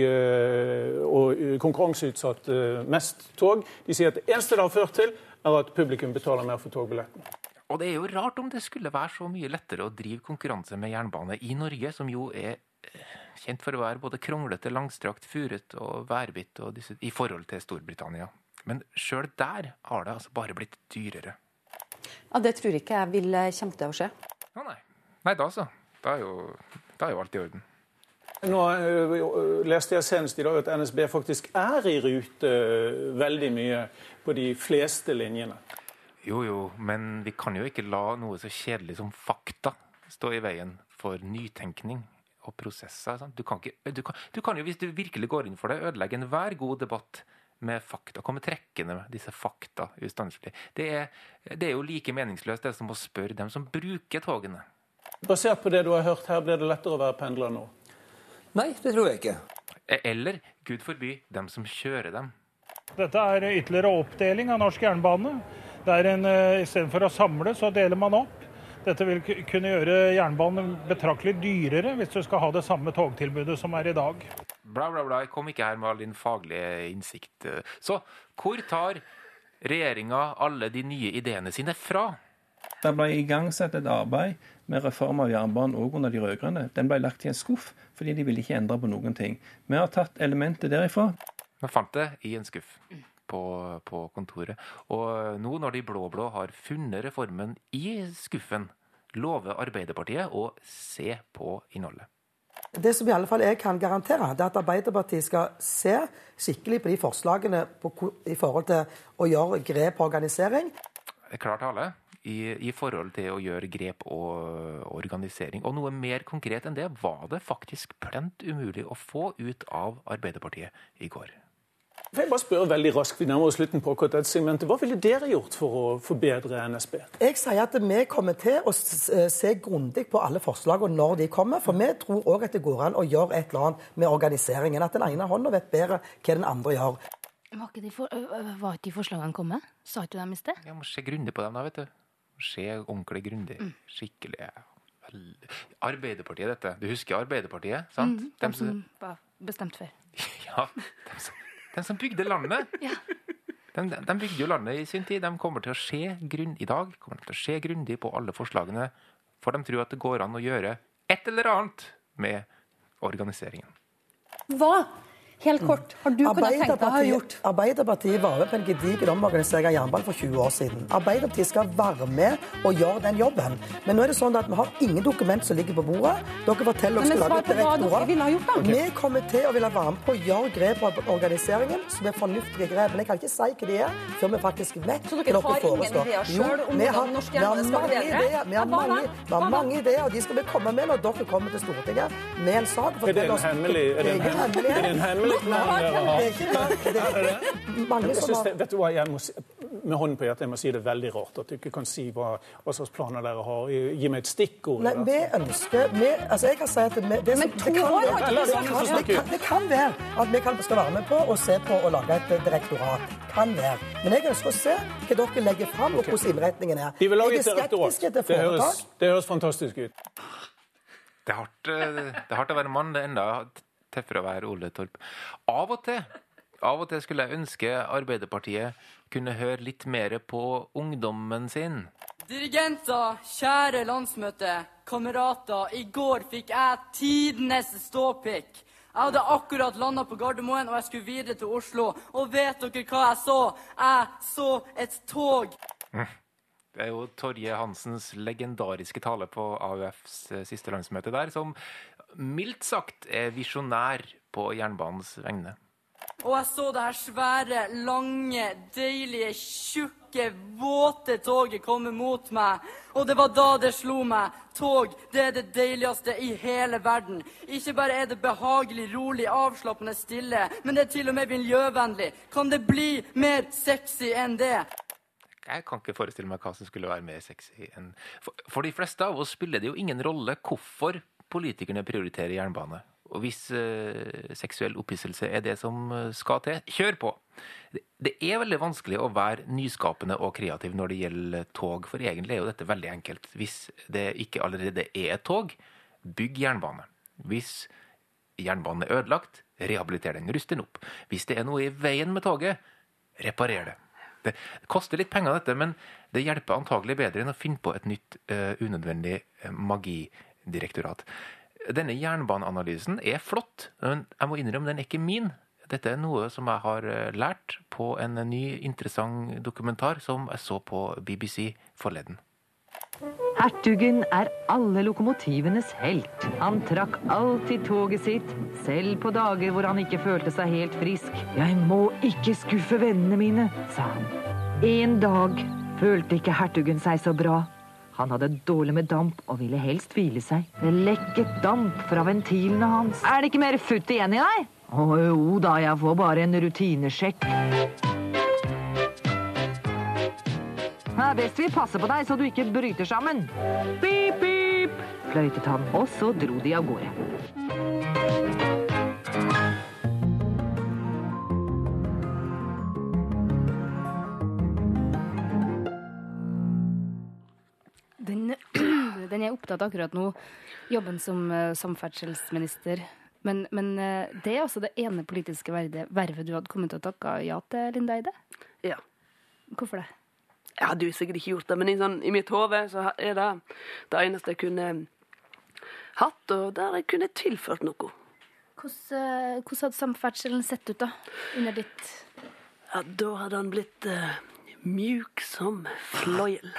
og konkurranseutsatt mest tog. De sier at det eneste det har ført til, er at publikum betaler mer for togbilletten. Og det er jo rart om det skulle være så mye lettere å drive konkurranse med jernbane i Norge, som jo er kjent for å være både kronglete, langstrakt, furet og værbitt og disse, i forhold til Storbritannia. Men selv der har det altså bare blitt dyrere. Ja, det tror ikke jeg vil komme til å skje. Å nei. Nei, da så. Da er jo, da er jo alt i orden. Nå øh, leste jeg senest i dag at N S B faktisk er i rute øh, veldig mye på de fleste linjene. Jo, jo, men vi kan jo ikke la noe så kjedelig som fakta stå i veien for nytenkning og prosesser. Sant? Du kan ikke, du kan, du kan jo, hvis du virkelig går inn for det, ødelegge enhver god debatt med fakta. Komme trekkende med disse fakta ustanselig. Det er, det er jo like meningsløst det som å spørre dem som bruker togene. Basert på det du har hørt her, blir det lettere å være pendler nå? Nei, det tror jeg ikke. Eller, Gud forby, dem som kjører dem. Dette er ytterligere oppdeling av norsk jernbane. Det er en, i stedet for å samle, så deler man opp. Dette vil kunne gjøre jernbanen betraktelig dyrere hvis du skal ha det samme togtilbudet som er i dag. Bla, bla, bla. Jeg kom ikke her med all din faglige innsikt. Så, hvor tar regjeringen alle de nye ideene sine fra? Det ble igangsatt et arbeid med reform av jernbanen også under de rødgrønne. Den ble lagt i en skuff, fordi de ville ikke endre på noen ting. Vi har tatt elementet derifra. Vi fant det i en skuff på, på kontoret. Og nå når de blå-blå har funnet reformen i skuffen, lover Arbeiderpartiet å se på innholdet. Det som i alle fall jeg kan garantere, det er at Arbeiderpartiet skal se skikkelig på de forslagene på, i forhold til å gjøre grep på organisering. Klart tale. I, i forhold til å gjøre grep og organisering. Og noe mer konkret enn det var det faktisk plent umulig å få ut av Arbeiderpartiet i går. Jeg bare spør veldig raskt, vi nærmer oss slutten på akkurat dette segmentet. Hva ville dere gjort for å forbedre N S B? Jeg sier at vi kommer til å se grundig på alle forslagene når de kommer, for vi tror også at det går an å gjøre et eller annet med organiseringen. At den ene hånden vet bedre hva den andre gjør. Var ikke de, for, var ikke de forslagene kommet? Sa ikke dem i sted? Jeg må se grundig på dem da, vet du. Se ordentlig grundig, skikkelig. Arbeiderpartiet dette. Du husker Arbeiderpartiet, sant? Mm, de som var bestemt før. Ja, de som, de som bygde landet. Ja. De, de bygde jo landet i sin tid. De kommer til å se grunn, i dag kommer de til å se grundig på alle forslagene, for de tror at det går an å gjøre et eller annet med organiseringen. Hva? Helt kort, har du kunnet tenke deg å ha gjort? Arbeiderpartiet var med på en gedigen omorganisering av jernbanen for tjue år siden. Arbeiderpartiet skal være med og gjøre den jobben. Men nå er det sånn at vi har ingen dokument som ligger på bordet. Dere forteller dere skal lage et direktorat. Vi kommer til å ville være med på å gjøre grep på organiseringen som er fornuftige grep. Men jeg kan ikke si hva de er før vi faktisk vet hva dere foreslår. Så dere har ingen ideer selv om hvordan norsk jernbane skal være bedre? Vi har mange, vi har mange ideer, og de skal vi komme med når dere kommer til Stortinget med en sak. Er det en hemmelig? Er det en hemmelig? Det er ikke det. Det er mange som har... Vet du hva, jeg må si, med hånden på hjertet, jeg må si det er veldig rart at du ikke kan si hva, hva slags planer dere har. Gi meg et stikkord. Nei, vi ønsker vi, altså jeg kan si at vi, det, Men to år har ikke vi sagt. det, kan, det kan være at vi kan, skal være med på å se på å lage et direktorat. Kan være. Men jeg ønsker å se hva dere legger fram, og hvordan innretningen er. De vil lage jeg et direktorat. Det høres, det høres fantastisk ut. Det er hardt, det er hardt å være mann, det er enda tøffere å være Ole Torp. Av og til, av og til skulle jeg ønske Arbeiderpartiet kunne høre litt mer på ungdommen sin. Dirigenter, kjære landsmøte, kamerater, i går fikk jeg tidenes ståpikk. Jeg hadde akkurat landet på Gardermoen, og jeg skulle videre til Oslo. Og vet dere hva jeg så? Jeg så et tog. Det er jo Torje Hansens legendariske tale på A U Fs siste landsmøte der, som mildt sagt er visjonær på jernbanens vegne. Og jeg så det her svære, lange, deilige, tjukke, våte toget komme mot meg. Og det var da det slo meg. Tog, det er det deiligste i hele verden. Ikke bare er det behagelig, rolig, avslappende, stille, men det er til og med miljøvennlig. Kan det bli mer sexy enn det? Jeg kan ikke forestille meg hva som skulle være mer sexy enn... For, for de fleste av oss spiller det jo ingen rolle hvorfor politikerne prioriterer jernbane. Og hvis uh, seksuell opphisselse er det som skal til, kjør på. Det, det er veldig vanskelig å være nyskapende og kreativ når det gjelder tog, for egentlig er jo dette veldig enkelt. Hvis det ikke allerede er et tog, bygg jernbane. Hvis jernbanen er ødelagt, rehabiliter den, rust den opp. Hvis det er noe i veien med toget, reparer det. Det koster litt penger dette, men det hjelper antagelig bedre enn å finne på et nytt uh, unødvendig uh, magidirektorat. Denne jernbaneanalysen er flott, men jeg må innrømme den er ikke min. Dette er noe som jeg har lært på en ny interessant dokumentar som jeg så på B B C forleden. Hertugen er alle lokomotivenes helt. Han trakk alltid toget sitt, selv på dager hvor han ikke følte seg helt frisk. Jeg må ikke skuffe vennene mine, sa han. En dag følte ikke hertugen seg så bra. Han hadde dårlig med damp og ville helst hvile seg. Det lekket damp fra ventilene hans. Er det ikke mer futt igjen i deg? Å jo da, jeg får bare en rutinesjekk. Det er best vi passer på deg så du ikke bryter sammen. Pip, pip, fløytet han, og så dro de av gårde. Den, den er opptatt akkurat nå, jobben som uh, samferdselsminister. Men, men uh, det er altså det ene politiske vervet, vervet du hadde kommet til å takke ja til, Linda Eide? Ja. Hvorfor det? Jeg hadde jo sikkert ikke gjort det, men i, sånn, i mitt hode så er det det eneste jeg kunne hatt, og der jeg kunne tilført noe. Hvordan, uh, hvordan hadde samferdselen sett ut da, under ditt? Ja, da hadde han blitt uh, mjuk som fløyel.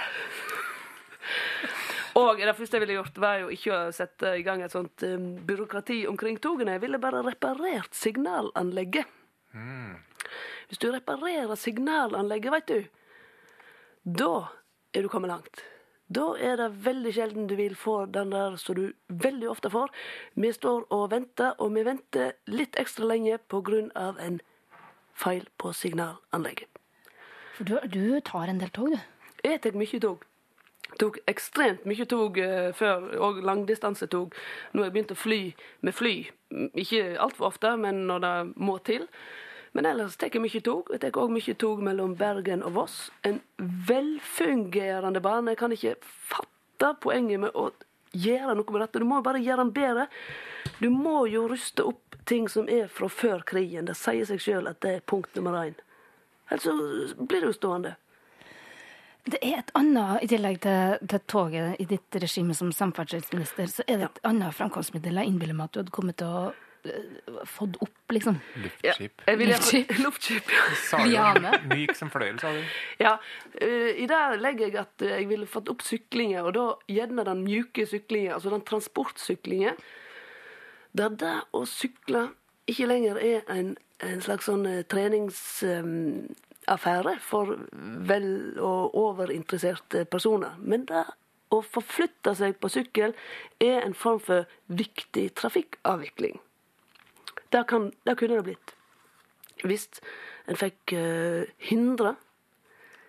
Og det første jeg ville gjort var jo ikke å sette i gang et sånt um, byråkrati omkring togene. Jeg ville bare reparert signalanlegget. Mm. Hvis du reparerer signalanlegget, vet du, da er du kommet langt. Da er det veldig sjelden du vil få den der som du veldig ofte får. Vi står og venter, og vi venter litt ekstra lenge på grunn av en feil på signalanlegget. For du, du tar en del tog, du? Jeg tar mye tog. Tok ekstremt mye tog uh, før, og langdistansetog. Nå har jeg begynt å fly med fly. Ikke alt for ofte, men når det må til. Men ellers tar jeg mye tog. Jeg tar også mye tog mellom Bergen og Voss. En velfungerende bane. Jeg kan ikke fatte poenget med å gjøre noe med dette. Du må bare gjøre den bedre. Du må jo ruste opp ting som er fra før krigen. Det sier seg selv at det er punkt nummer én. Ellers så blir det jo stående. Det er et annet, i tillegg til, til toget i ditt regime som samferdselsminister, så er det et annet fremkomstmiddel. Jeg innbiller meg at du hadde kommet til å uh, fått opp, liksom. Luftskip. Ja, luftskip. Luftskip, ja. Liane. Myk som fløyel, sa du. Ja, uh, i det legger jeg at jeg ville fått opp syklinger, og da gjerne den mjuke syklingen, altså den transportsyklingen, der det å sykle ikke lenger er en, en slags sånn uh, trenings... Um, affære for vel- og overinteresserte personer. Men det å forflytte seg på sykkel er en form for viktig trafikkavvikling. Det, kan, det kunne det blitt. Hvis en fikk uh, hindre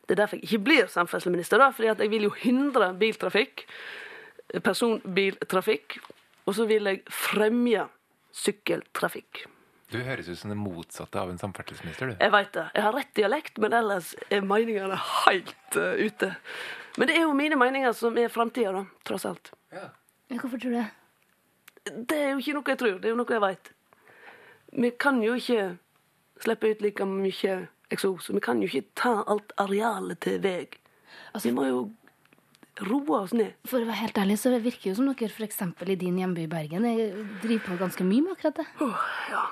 Det er derfor jeg ikke blir samferdselsminister, da, fordi at jeg vil jo hindre biltrafikk, personbiltrafikk, og så vil jeg fremje sykkeltrafikk. Du høres ut som det motsatte av en samferdselsminister, du. Jeg vet det. Jeg har rett dialekt, men ellers er meningene helt uh, ute. Men det er jo mine meninger som er fremtiden, da, tross alt. Ja. Hvorfor tror du det? Det er jo ikke noe jeg tror, det er jo noe jeg vet. Vi kan jo ikke slippe ut like mye eksos, og vi kan jo ikke ta alt arealet til vei. Altså, vi må jo roe oss ned. For å være helt ærlig, så virker jo som dere for eksempel i din hjemby i Bergen driver på ganske mye med akkurat det. Oh, ja.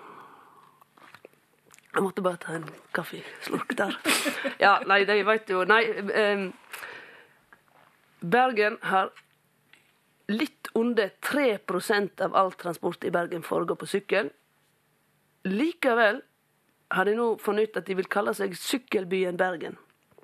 Jeg måtte bare ta en kaffeslurk der. Ja, nei, det vet jo. Nei, eh, Bergen har litt under tre prosent av all transport i Bergen foregår på sykkel. Likevel har de nå funnet ut at de vil kalle seg sykkelbyen Bergen.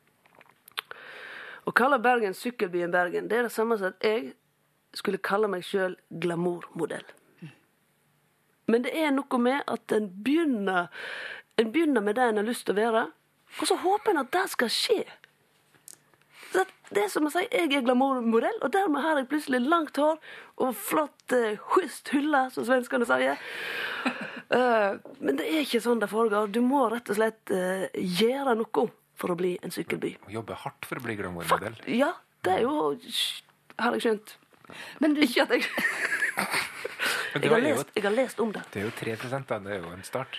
Å kalle Bergen sykkelbyen Bergen, det er det samme som at jeg skulle kalle meg selv glamourmodell. Men det er noe med at en begynner, en begynner med det en har lyst til å være, og så håper en at det skal skje. Så det er som å si, jeg er glamourmodell, og dermed har jeg plutselig langt hår og flott uh, schysst hylle, som svenskene sier. Uh, men det er ikke sånn det foregår. Du må rett og slett uh, gjøre noe for å bli en sykkelby. Jobbe hardt for å bli glamourmodell. Ja, det er jo, har jeg skjønt. Men du... Ikke at jeg... jeg, har lest, jeg har lest om det. Det er jo tre prosent, da. Det er jo en start.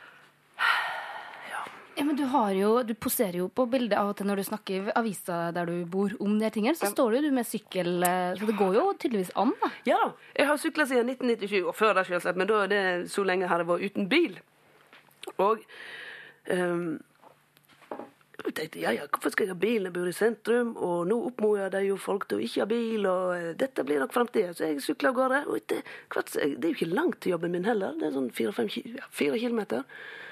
Ja, men du har jo, du poserer jo på bildet av og til når du snakker i avisa der du bor om de tingene, så står du med sykkel, så det går jo tydeligvis an, da. Ja, jeg har syklet siden nitten nittisju, og før det selvsagt, men da er det så lenge har jeg vært uten bil. Og um, jeg tenkte, ja, ja, hvorfor skal jeg ha bil? Jeg bor i sentrum, og nå oppmoder det jo folk til å ikke ha bil, og uh, dette blir nok fremtiden. Så jeg sykler av gårde, og etter, kvart, det er jo ikke langt til jobben min heller, det er sånn fire, fem, ja, fire kilometer.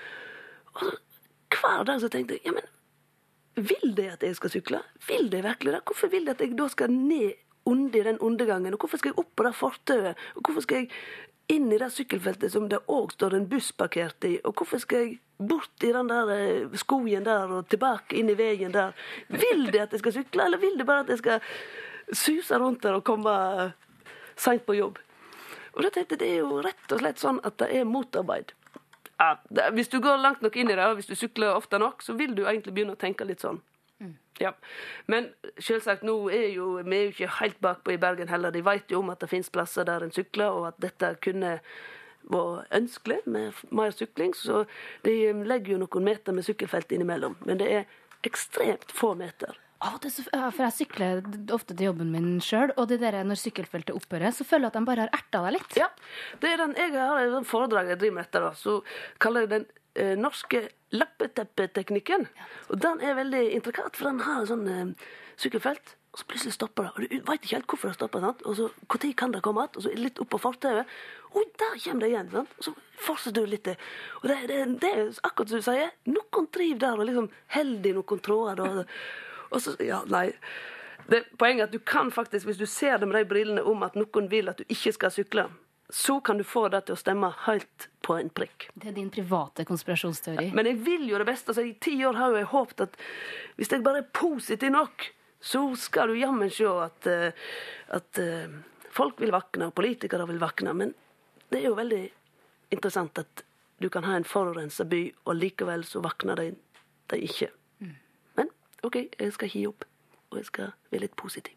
Og så hver dag så tenkte jeg, ja, men vil det at jeg skal sykle? Vil det virkelig det? Hvorfor vil det at jeg da skal ned under den undergangen? Og hvorfor skal jeg opp på det fortøvet? Og hvorfor skal jeg inn i det sykkelfeltet som det også står en buss parkert i? Og hvorfor skal jeg bort i den der skogen der og tilbake inn i veien der? Vil det at jeg skal sykle, eller vil det bare at jeg skal suse rundt der og komme sent på jobb? Og da tenkte jeg, det er jo rett og slett sånn at det er motarbeid. Ja, det, hvis du går langt nok inn i det, og hvis du sykler ofte nok, så vil du egentlig begynne å tenke litt sånn. Mm. Ja. Men selvsagt, nå er jo, vi er jo ikke helt bakpå i Bergen heller. De vet jo om at det finnes plasser der en sykler, og at dette kunne være ønskelig med mer sykling. Så de legger jo noen meter med sykkelfelt innimellom. Men det er ekstremt få meter. Ah, det er så, ja, for jeg sykler ofte til jobben min selv, og det der når sykkelfeltet opphører, så føler jeg at de bare har ertet deg litt. Ja, det er den, jeg har en foredrag jeg driver med etter, da, så kaller jeg den eh, norske lappeteppeteknikken. Ja. Og den er veldig intrikat, for den har en sånn eh, sykkelfelt, og så plutselig stopper det. Og du vet ikke helt hvorfor det stopper, sant? Og så, hvor tid kan det komme att? Og så er det litt opp på fortøvet. Oi, der kommer det igjen, sant? Og så fortsetter du litt det. Og det, det, det er akkurat som du sier, noen driver der og liksom held i noen tråder da. Og så, ja, nei. Det poenget er at du kan faktisk, hvis du ser det med de brillene om at noen vil at du ikke skal sykle, så kan du få det til å stemme helt på en prikk. Det er din private konspirasjonsteori. Ja, men jeg vil jo det beste. Altså, i ti år har jeg håpet at hvis jeg bare er positiv nok, så skal du jammen se at, at uh, folk vil vakne, og politikere vil vakne. Men det er jo veldig interessant at du kan ha en forurenset by, og likevel så vakner de, de ikke. Ok, jeg skal gi opp, og jeg skal være litt positiv.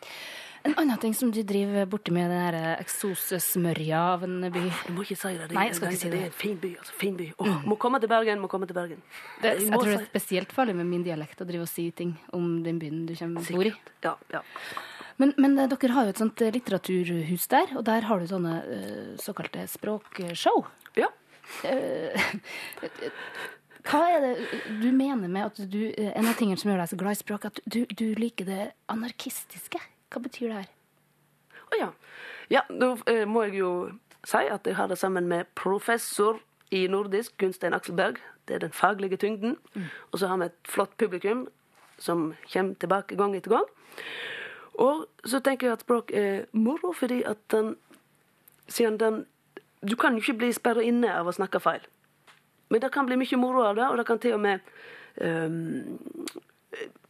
En annen ting som du driver borte med, den her eksosesmørja av en by. Du må ikke si det. Det, Nei, jeg skal det, ikke si det. Det er en fin by, altså, fin by. Åh, må komme til Bergen, må komme til Bergen. Det, jeg, jeg tror det er spesielt farlig med min dialekt å drive og si ting om den byen du kommer bor i. Ja, ja. Men, men dere har jo et sånt litteraturhus der, og der har du sånne uh, såkalte språkshow. Ja. Uh, Hva er det du mener med at du, en av tingene som gjør deg så glad i språk, at du, du liker det anarkistiske? Hva betyr det her? Å ja. Ja, nå eh, må jeg jo si at jeg har det sammen med professor i nordisk, Gunstein Akselberg. Det er den faglige tyngden. Mm. Og så har vi et flott publikum som kommer tilbake gang etter gang. Og så tenker jeg at språk er moro, fordi at den, siden den, du kan jo ikke bli sperret inne av å snakke feil. Men det kan bli mye moro av det, og det kan til og med um,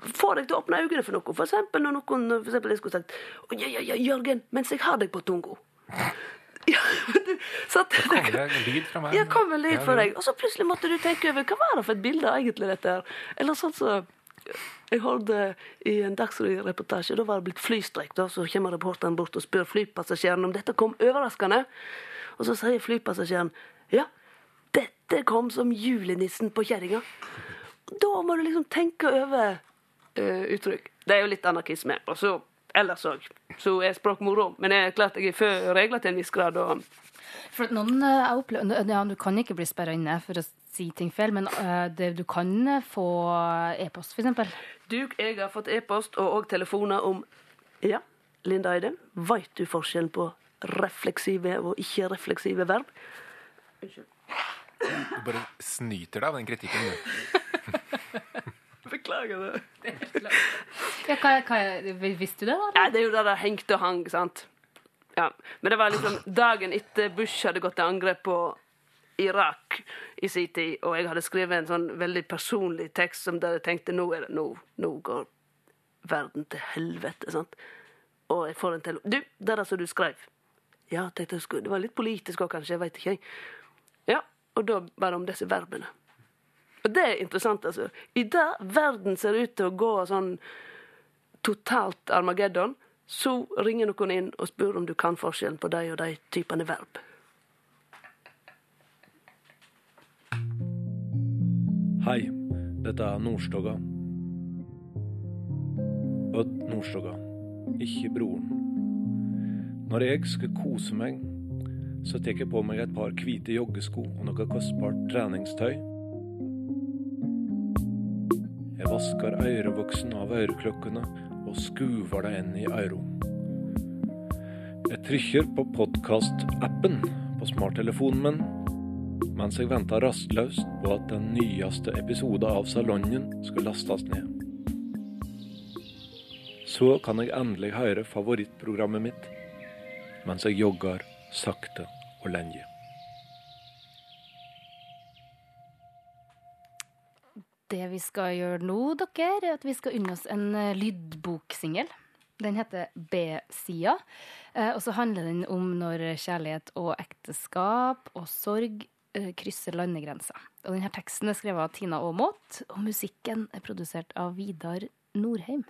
få deg til å åpne øynene for noe. For eksempel når noen for eksempel, jeg skulle sagt ja, ja, ja, Jørgen, mens jeg har deg på tungo. Ja, du, så at, det kommer en lyd fra meg. Ja, kom en lyd fra deg. Og så plutselig måtte du tenke over, hva var det for et bilde egentlig dette her? Eller sånn så, jeg hørte i en dagsreportasje, da var det blitt flystreik, da, så kommer reporteren bort og spør flypassasjeren om dette kom overraskende. Og så sier flypassasjeren, ja, dette kom som julenissen på kjerringa. Da må du liksom tenke over uh, uttrykk. Det er jo litt anarkisme. Og så, ellers så, så er språk moro. Men det er klart jeg er for regler til en viss grad. Og... For at noen uh, opplever, ja, du kan ikke bli sperret inne for å si ting feil, men uh, det, du kan få e-post, for eksempel. Du, jeg har fått e-post og også telefoner om, ja, Linda Eide, vet du forskjellen på refleksive og ikke-refleksive verb? Unnskyld. Du bare snyter deg av den kritikken du. Beklager det. Ja, hva, hva, visste du det da? Ja, det er jo der det hengte og hang, sant? Ja, men det var liksom dagen etter Bush hadde gått til angrep på Irak i sin tid, og jeg hadde skrevet en sånn veldig personlig tekst som der jeg tenkte, nå, er det, nå, nå går verden til helvete, sant? Og jeg får en til, du, det er altså du skrev. Ja, tenkte jeg, det var litt politisk også, kanskje, jeg vet ikke. Ja, og da bare om disse verbene. Og det er interessant, altså. I dag verden ser ut til å gå sånn totalt Armageddon, så ringer noen inn og spør om du kan forskjellen på de og de typene verb. Hei, dette er Nordstoga. Odd Nordstoga, ikke broren. Når jeg skal kose meg, så tar jeg på meg et par hvite joggesko og noe kostbart treningstøy. Jeg vasker ørevoksen av øreklokkene og skuver det inn i øro. Jeg trykker på podcast-appen på smarttelefonen min, mens jeg venter rastløst på at den nyeste episode av Salongen skal lastes ned. Så kan jeg endelig høre favorittprogrammet mitt, mens jeg jogger sakte og lenge. Det vi skal gjøre nå, dere, er at vi skal unne oss en lydboksingel. Den heter B-sida, og så handler den om når kjærlighet og ekteskap og sorg krysser landegrenser. Og denne teksten er skrevet av Tina Aamodt, og musikken er produsert av Vidar Nordheim.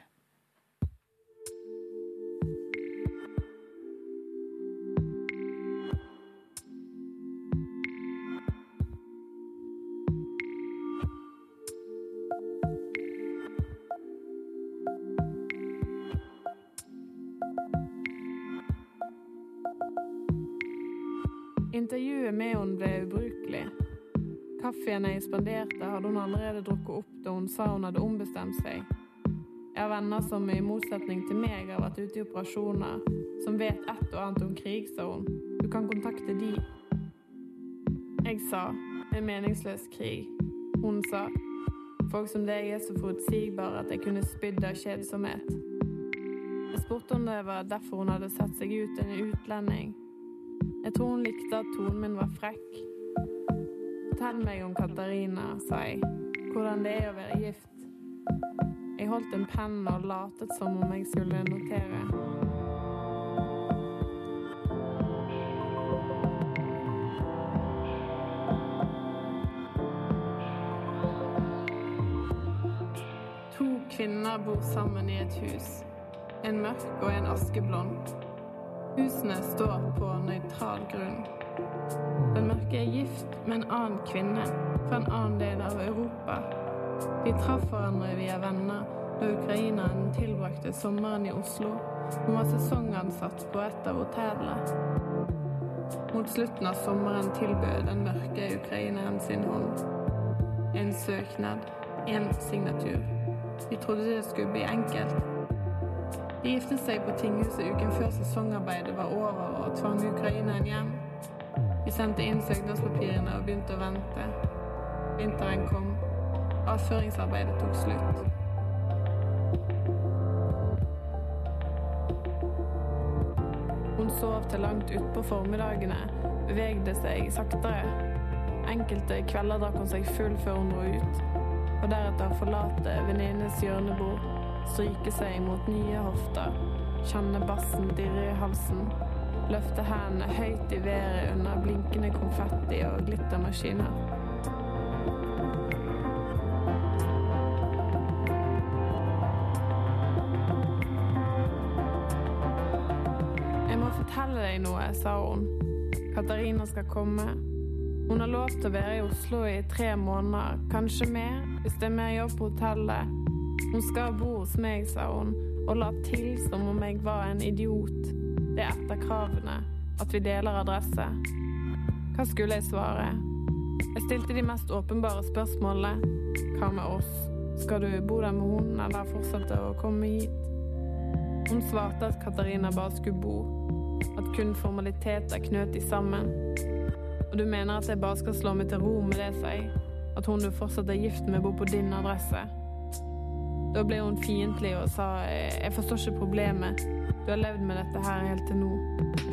Intervjuet med henne ble ubrukelig. Kaffen jeg spanderte hadde hun allerede drukket opp da hun sa hun hadde ombestemt seg. Jeg har venner som i motsetning til meg har vært ute i operasjoner, som vet et og annet om krig, sa hun. Du kan kontakte de. Jeg sa, en meningsløs krig. Hun sa, folk som deg er så forutsigbare at jeg kunne spydde av kjedsomhet. Jeg spurte om det var derfor hun hadde sett seg ut en utlending. Jeg tror hun likte at tonen min var frekk. Fortell meg om Katarina, sa jeg. Hvordan det er å være gift. Jeg holdt en penn og latet som om jeg skulle notere. To kvinner bor sammen i et hus. En mørk og en askeblond. Husene står på nøytral grunn. Den mørke er gift med en annen kvinne fra en annen del av Europa. De traff hverandre via venner da ukraineren tilbrakte sommeren i Oslo. Hun var sesongansatt på et av hotellene. Mot slutten av sommeren tilbød den mørke ukraineren sin hånd. En søknad, en signatur. De trodde det skulle bli enkelt. De giftet seg på tinghuset uken før sesongarbeidet var over og tvang ukraineren hjem. De sendte inn søknadspapirene og begynte å vente. Vinteren kom. Avføringsarbeidet tok slutt. Hun sov til langt ut på formiddagene, bevegde seg saktere. Enkelte kvelder drakk hun seg full før hun dro ut. og deretter forlate venninnes hjørnebord, stryke seg mot nye hofter, kjenne bassen dirre i halsen, løfte hendene høyt i været under blinkende konfetti og glittermaskiner. Jeg må fortelle deg noe, sa hun. Katarina skal komme. Hun har lov til å være i Oslo i tre måneder, kanskje mer, hvis det er mer jobb på hotellet. Hun skal bo hos meg, sa hun, og la til som om jeg var en idiot. Det er etter kravene, at vi deler adresse. Hva skulle jeg svare? Jeg stilte de mest åpenbare spørsmålene. Hva med oss? Skal du bo der med hun, eller fortsette å komme hit? Hun svarte at Katarina bare skulle bo, at kun formaliteter knøt de sammen. Og du mener at jeg bare skal slå meg til ro med det, sa jeg? At hun du fortsatt er gift med bor på din adresse? Da ble hun fiendtlig og sa, jeg forstår ikke problemet. Du har levd med dette her helt til nå.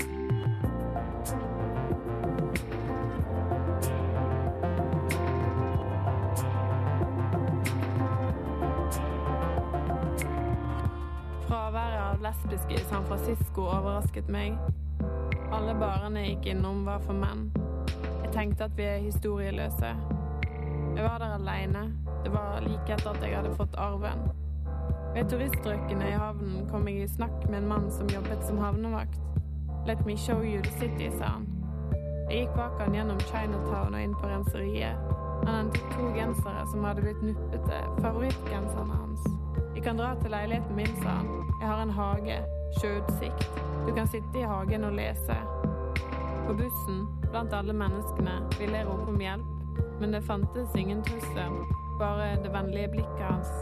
Fraværet av lesbiske i San Francisco overrasket meg. Alle barene jeg gikk innom var for menn. Jeg tenkte at vi er historieløse. Jeg var der alene. Det var like etter at jeg hadde fått arven. Ved turiststrøkene i havnen kom jeg i snakk med en mann som jobbet som havnevakt. Let me show you the city, sa han. Jeg gikk bak han gjennom Chinatown og inn på renseriet. Han hentet to gensere som hadde blitt nuppete, favorittgenserne hans. Jeg kan dra til leiligheten min, sa han. Jeg har en hage, sjøutsikt. Du kan sitte i hagen og lese. På bussen, blant alle menneskene, ville jeg rope om hjelp, men det fantes ingen trussel, bare det vennlige blikket hans.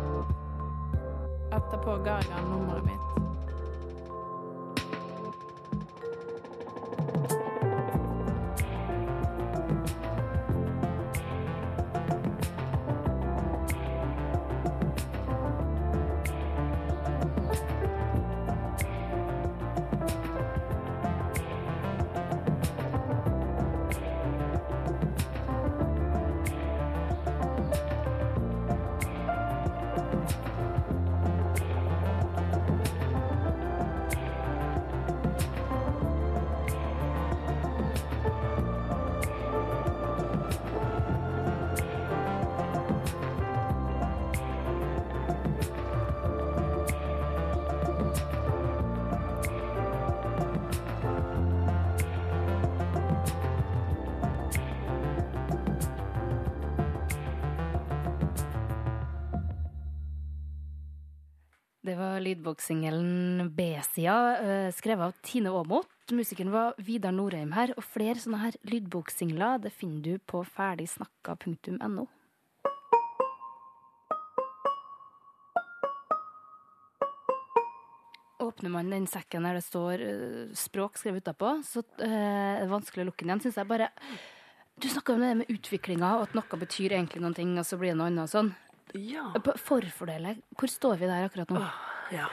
Etterpå ga jeg han nummeret mitt. Det var lydboksingelen B-sida, skrevet av Tine Aamodt. Musikeren var Vidar Norheim her, og flere sånne her lydboksingler, det finner du på ferdigsnakka punktum no. Åpner man den sekken der det står språk skrevet utenpå, så er det vanskelig å lukke den igjen, synes jeg bare. Du snakket om det med utviklingen, og at noe betyr egentlig noen ting, og så blir det noe annet sånn. Ja. Forfordeler, hvor står vi der akkurat nå? Oh, ja.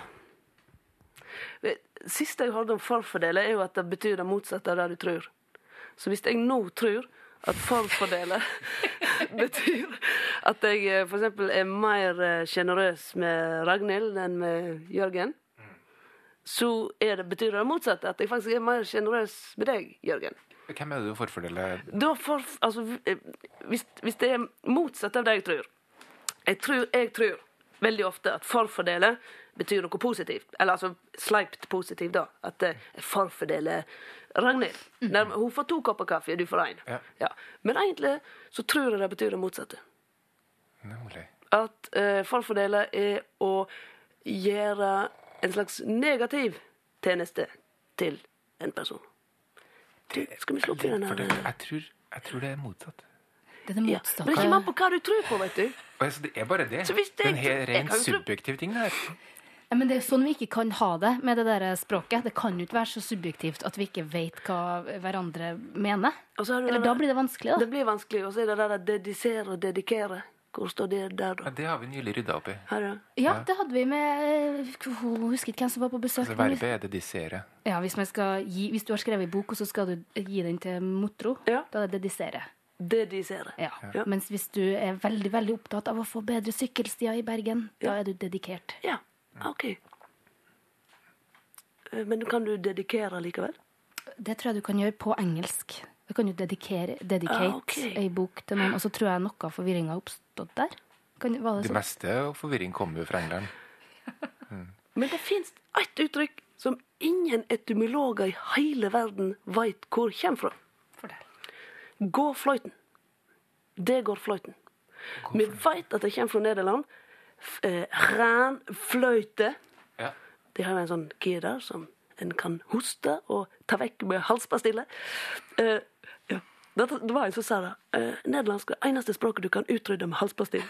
Siste jeg hørte om forfordeler er jo at det betyr det motsatte av det du tror. Så hvis jeg nå tror at forfordeler betyr at jeg for eksempel er mer generøs med Ragnhild enn med Jørgen, så er det, betyr det motsatte at jeg faktisk er mer generøs med deg, Jørgen. Hvem er det du forfordeler? Da for, altså, hvis, hvis det er motsatt av det jeg tror, Jeg tror, jeg tror veldig ofte at forfordeler betyr noe positivt. Eller altså sleipt positivt da. At jeg forfordeler Ragnhild. Mm. Når hun får to kopper kaffe, du får en. Ja. Ja. Men egentlig så tror jeg det betyr det motsatte. Nemlig. At uh, forfordeler er å gjøre en slags negativ tjeneste til en person. Du, skal vi slå opp i den her? Jeg tror, jeg tror det er motsatt. Det er det motsatte. Ja, men det er ikke man på hva du tror på, vet du. Altså, det er bare det. Det er en helt rent subjektiv ting der. Ja, men det er sånn vi ikke kan ha det med det der språket. Det kan jo ikke være så subjektivt at vi ikke vet hva hverandre mener. Eller da blir det vanskelig, da. Det blir vanskelig, og så er det der å dedisere og dedikere. Hvor står det der, da? Ja, det har vi nylig ryddet opp i. Her, ja. Ja, det hadde vi med, hun husker ikke hvem som var på besøk. Altså, verbet er dedisere. Ja, hvis, man skal gi, hvis du har skrevet i bok, og så skal du gi den til motro, ja. Da er det dedisere. det de ser. Ja. Ja. Mens hvis du er veldig, veldig opptatt av å få bedre sykkelstier i Bergen, ja. Da er du dedikert. Ja, ok. Men kan du dedikere likevel? Det tror jeg du kan gjøre på engelsk. Du kan jo dedikere, dedicate ah, okay. en bok til noen, og så tror jeg noe av forvirringen har oppstått der. Kan, var det, det meste av forvirring kommer jo fra England. Mm. Men det finnes et uttrykk som ingen etymologer i hele verden vet hvor kommer fra. Gå fløyten. Det går fløyten. Gå Vi vet at det kommer fra Nederland. Eh, Ren fløyte. Ja. De har en sånn gir der som en kan hoste og ta vekk med halspastille. Eh, ja. det, det var en som sa det. Eh, nederlandsk er det eneste språket du kan utrydde med halspastille.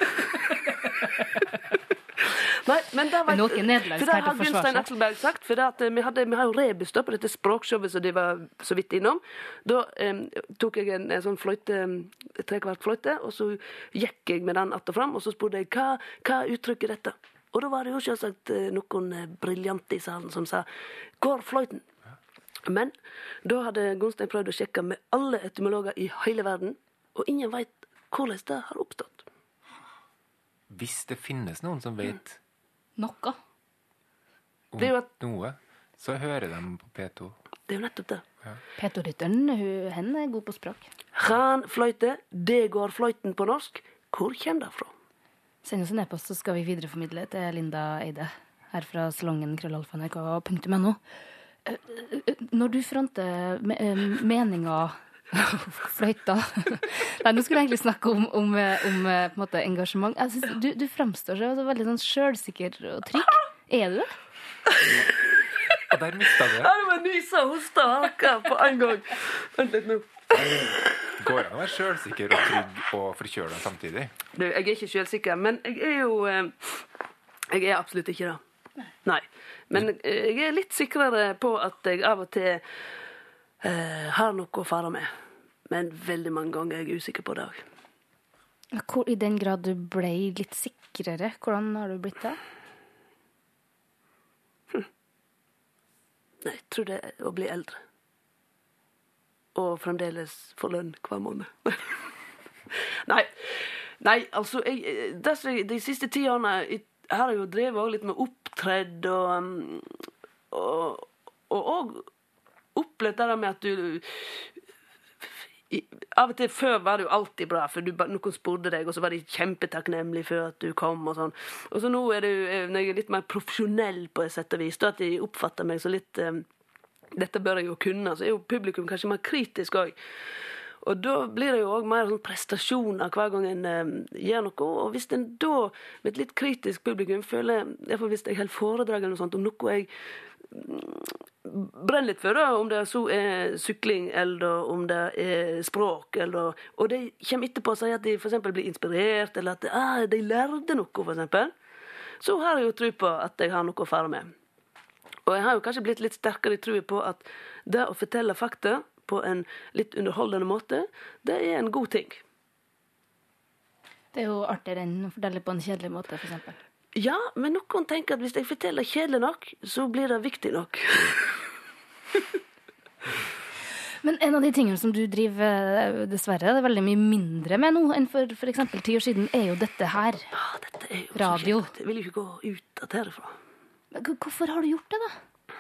Nei, men det var noe nederlandsk her til forsvarsett. Gunstein Ethelberg sagt, for det at vi, hadde, vi har jo rebus på dette språkshowet som de var så vidt innom. Da eh, tok jeg en, en sånn fløyte, trekvart fløyte, og så gikk jeg med den att og fram, og så spurte jeg, hva, hva uttrykker dette? Og da var det jo selvsagt noen briljante i salen som sa, går fløyten? Men da hadde Gunstein prøvd å sjekke med alle etymologer i hele verden, og ingen vet hvordan det har oppstått. Hvis det finnes noen som vet noe om det at, noe, så hører de på P to. Det er jo nettopp det. Ja. P to-lytteren, hun er god på språk. Ran fløyte, det går fløyten på norsk. Hvor kommer det fra? Send oss en e-post, så skal vi videreformidle til Linda Eide, her fra salongen krøllalfa n r k punktum n o. Når du fronter meninger fløyta. Nei, nå skulle jeg egentlig snakke om, om, om på en måte, engasjement. Jeg synes, du, du fremstår så veldig sånn selvsikker og trygg. Er du det? Og der mistet du det. Ja, det var nysa, hosta og haka på en gang. Vent litt nå. Går det an å være selvsikker og trygg og forkjølet samtidig? Du, jeg er ikke selvsikker, men jeg er jo... Jeg er absolutt ikke det. Nei. Men jeg er litt sikrere på at jeg av og til Uh, har noe å fare med. Men veldig mange ganger er jeg usikker på det. Hvor, I den grad du ble litt sikrere, hvordan har du blitt det? Hm. Nei, jeg tror det er å bli eldre. Og fremdeles få lønn hver måned. Nei, Nei, altså jeg, disse, de siste ti årene jeg, har jeg jo drevet også litt med opptredd og og, og, og opplevd det med at du i, av og til før var det jo alltid bra, for du, noen spurte deg, og så var de kjempetakknemlige for at du kom og sånn. Og så nå er det jo, når jeg er litt mer profesjonell på et sett og vis, da at de oppfatter meg så litt um, dette bør jeg jo kunne, så er jo publikum kanskje mer kritisk også. Og da blir det jo også mer sånn prestasjoner hver gang en um, gjør noe, og hvis en da med et litt kritisk publikum føler, derfor hvis jeg helt foredrag eller noe sånt, om noe jeg brenner litt for det, om det så er sykling eller om det er språk eller, og de kommer etterpå og sier at de for eksempel blir inspirert eller at ah, de lærte noe for eksempel, så har jeg jo tro på at jeg har noe å fare med. Og jeg har jo kanskje blitt litt sterkere i tro på at det å fortelle fakta på en litt underholdende måte, det er en god ting. Det er jo artigere enn å fortelle på en kjedelig måte for eksempel. Ja, men noen tenker at hvis jeg forteller kjedelig nok, så blir det viktig nok. Men en av de tingene som du driver, dessverre, det er veldig mye mindre med nå enn for, for eksempel ti år siden, er jo dette her. Ja, dette er jo radio. Jeg vil jo ikke gå ut av herfra. Men hvorfor har du gjort det da?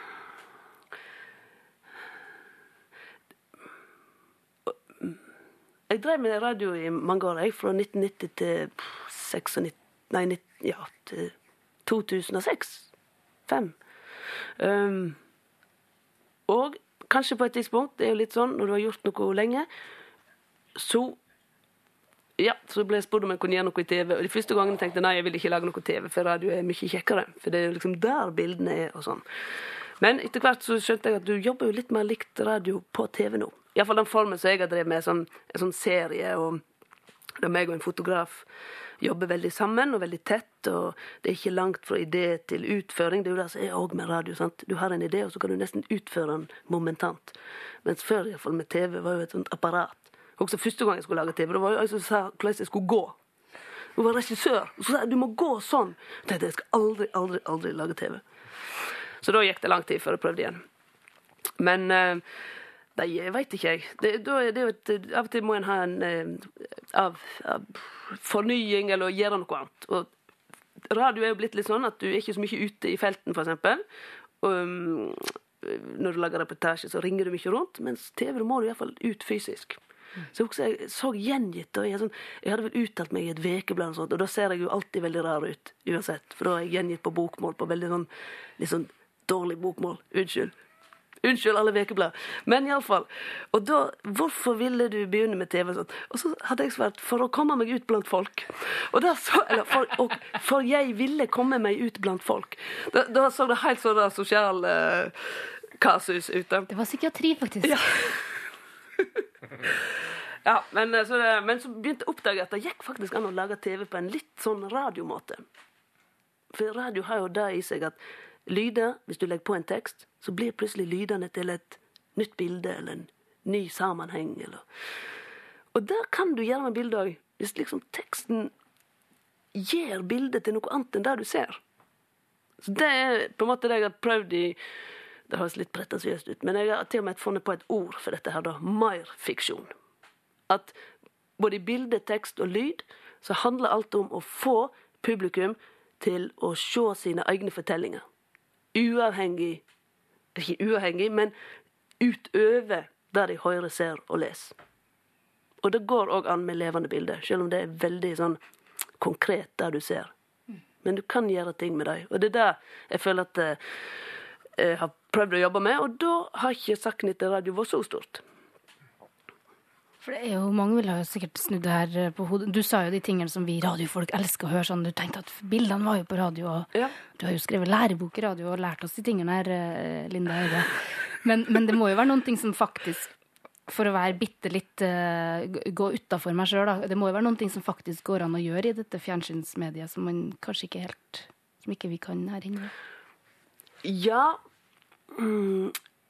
Jeg drev med radio i mange år, jeg, fra nitten nitti til nittiseks, nei, ja, til to tusen og seks, fem. Um, og kanskje på et tidspunkt, det er jo litt sånn, når du har gjort noe lenge, så, ja, så ble jeg spurt om jeg kunne gjøre noe i T V, og de første gangene tenkte jeg, nei, jeg vil ikke lage noe T V, for radio er mye kjekkere, for det er liksom der bildene er og sånn. Men etter hvert så skjønte jeg at du jobber jo litt mer likt radio på T V nå. I hvert fall den formen som jeg har drevet med, sånn, en sånn serie, og det er meg og en fotograf jobber veldig sammen og veldig tett, og det er ikke langt fra idé til utføring. Det er jo det som er også med radio, sant? Du har en idé, og så kan du nesten utføre den momentant. Mens før, i hvert fall med T V, var jo et sånt apparat. Også første gang jeg skulle lage T V, det var jo jeg som sa hvordan jeg skulle gå. Jeg var regissør, og så sa jeg, du må gå sånn. Jeg tenkte, jeg skal aldri, aldri, aldri lage T V. Så da gikk det lang tid før jeg prøvde igjen. Men uh, Nei, jeg vet ikke jeg. Det, da er det jo et, av og til må en ha en eh, av, av fornying eller gjøre noe annet. Og radio er jo blitt litt sånn at du er ikke så mye ute i felten, for eksempel. Og, um, når du lager reportasje, så ringer du mye rundt, mens T V må du i hvert fall ut fysisk. Så også, jeg så gjengitt, og jeg, sånn, jeg hadde vel uttalt meg i et vekeblad og sånt, og da ser jeg jo alltid veldig rar ut, uansett. For da har jeg gjengitt på bokmål, på veldig sånn, litt sånn dårlig bokmål. Unnskyld. Unnskyld alle vekeblad. Men i alle fall. Og da, hvorfor ville du begynne med T V? Og, og så hadde jeg svart, for å komme meg ut blant folk. Og da så, eller for, og, for jeg ville komme meg ut blant folk. Da, da så det helt sånn sosial uh, kasus ute. Det var psykiatri, faktisk. Ja. Ja, men så, det, men så begynte jeg å oppdage at det gikk faktisk an å lage T V på en litt sånn radiomåte. For radio har jo det i seg at lyder, hvis du legger på en tekst, så blir plutselig lydene til et nytt bilde, eller en ny sammenheng. Eller. Og det kan du gjøre med bilder også, hvis liksom teksten gir bildet til noe annet enn det du ser. Så det er på en måte det jeg har prøvd i, det høres litt pretensiøst ut, men jeg har til og med funnet på et ord for dette her da, mer fiksjon. At både i bilde, tekst og lyd, så handler alt om å få publikum til å se sine egne fortellinger. Uavhengig, ikke uavhengig, men utover der de hører, ser og leser. Og det går også an med levende bilder, selv om det er veldig sånn konkret der du ser. Men du kan gjøre ting med deg. Og det er det jeg føler at jeg har prøvd å jobbe med, og da har ikke Saknytt radio vært så stort. For det er jo, mange vil ha jo sikkert snudd det her på hodet. Du sa jo de tingene som vi radiofolk elsker å høre sånn. Du tenkte at bildene var jo på radio, og ja. Du har jo skrevet lærebok i radio og lært oss de tingene her, Linda Høyre. Men, men det må jo være noen ting som faktisk, for å være bitte litt, uh, gå utenfor meg selv da, det må jo være noen ting som faktisk går an å gjøre i dette fjernsynsmediet, som man kanskje ikke helt, som ikke vi kan her inne. Ja, mm.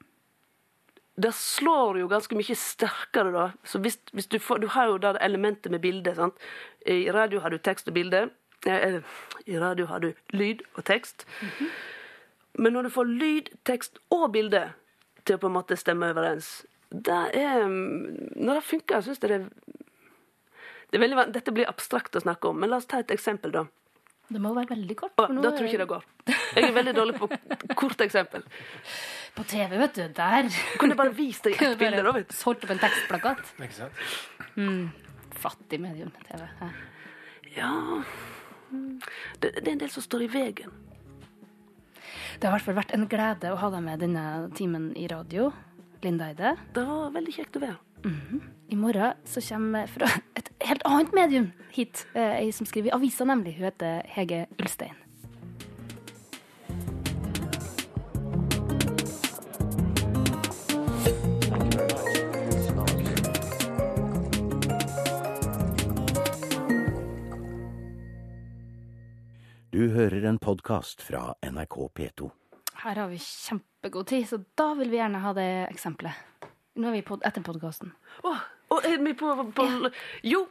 Det slår jo ganske mye sterkere da. Så hvis, hvis du, får, du har jo da elementet med bilde, sant? I radio har du tekst og bilde. Eh, I radio har du lyd og tekst. Mm-hmm. Men når du får lyd, tekst og bilde til å på en måte stemme overens, det er, når det funker, jeg synes det er, det er veldig, dette blir abstrakt å snakke om, men la oss ta et eksempel da. Det må være veldig kort. Å, da tror jeg ikke det går. Jeg er veldig dårlig på kort eksempel. På T V, vet du, der. Kunne bare vist deg et bilde, da, vet du. Solgt opp en tekstplakat. Ikke sant? Mm. Fattig medium, T V. Hæ? Ja, det, det er en del som står i veien. Det har i hvert fall vært en glede å ha deg med denne timen i radio, Linda Eide. Det var veldig kjekt å være. Mm-hmm. I morgen så kommer fra et helt annet medium hit, ei som skriver i avisa nemlig, hun heter Hege Ulstein. Du hører en podcast fra N R K P to. Her har vi kjempegod tid, så da vil vi gjerne ha det eksempelet. Nå er vi på, etter podcasten. Åh, oh, er vi på... på ja. Jo.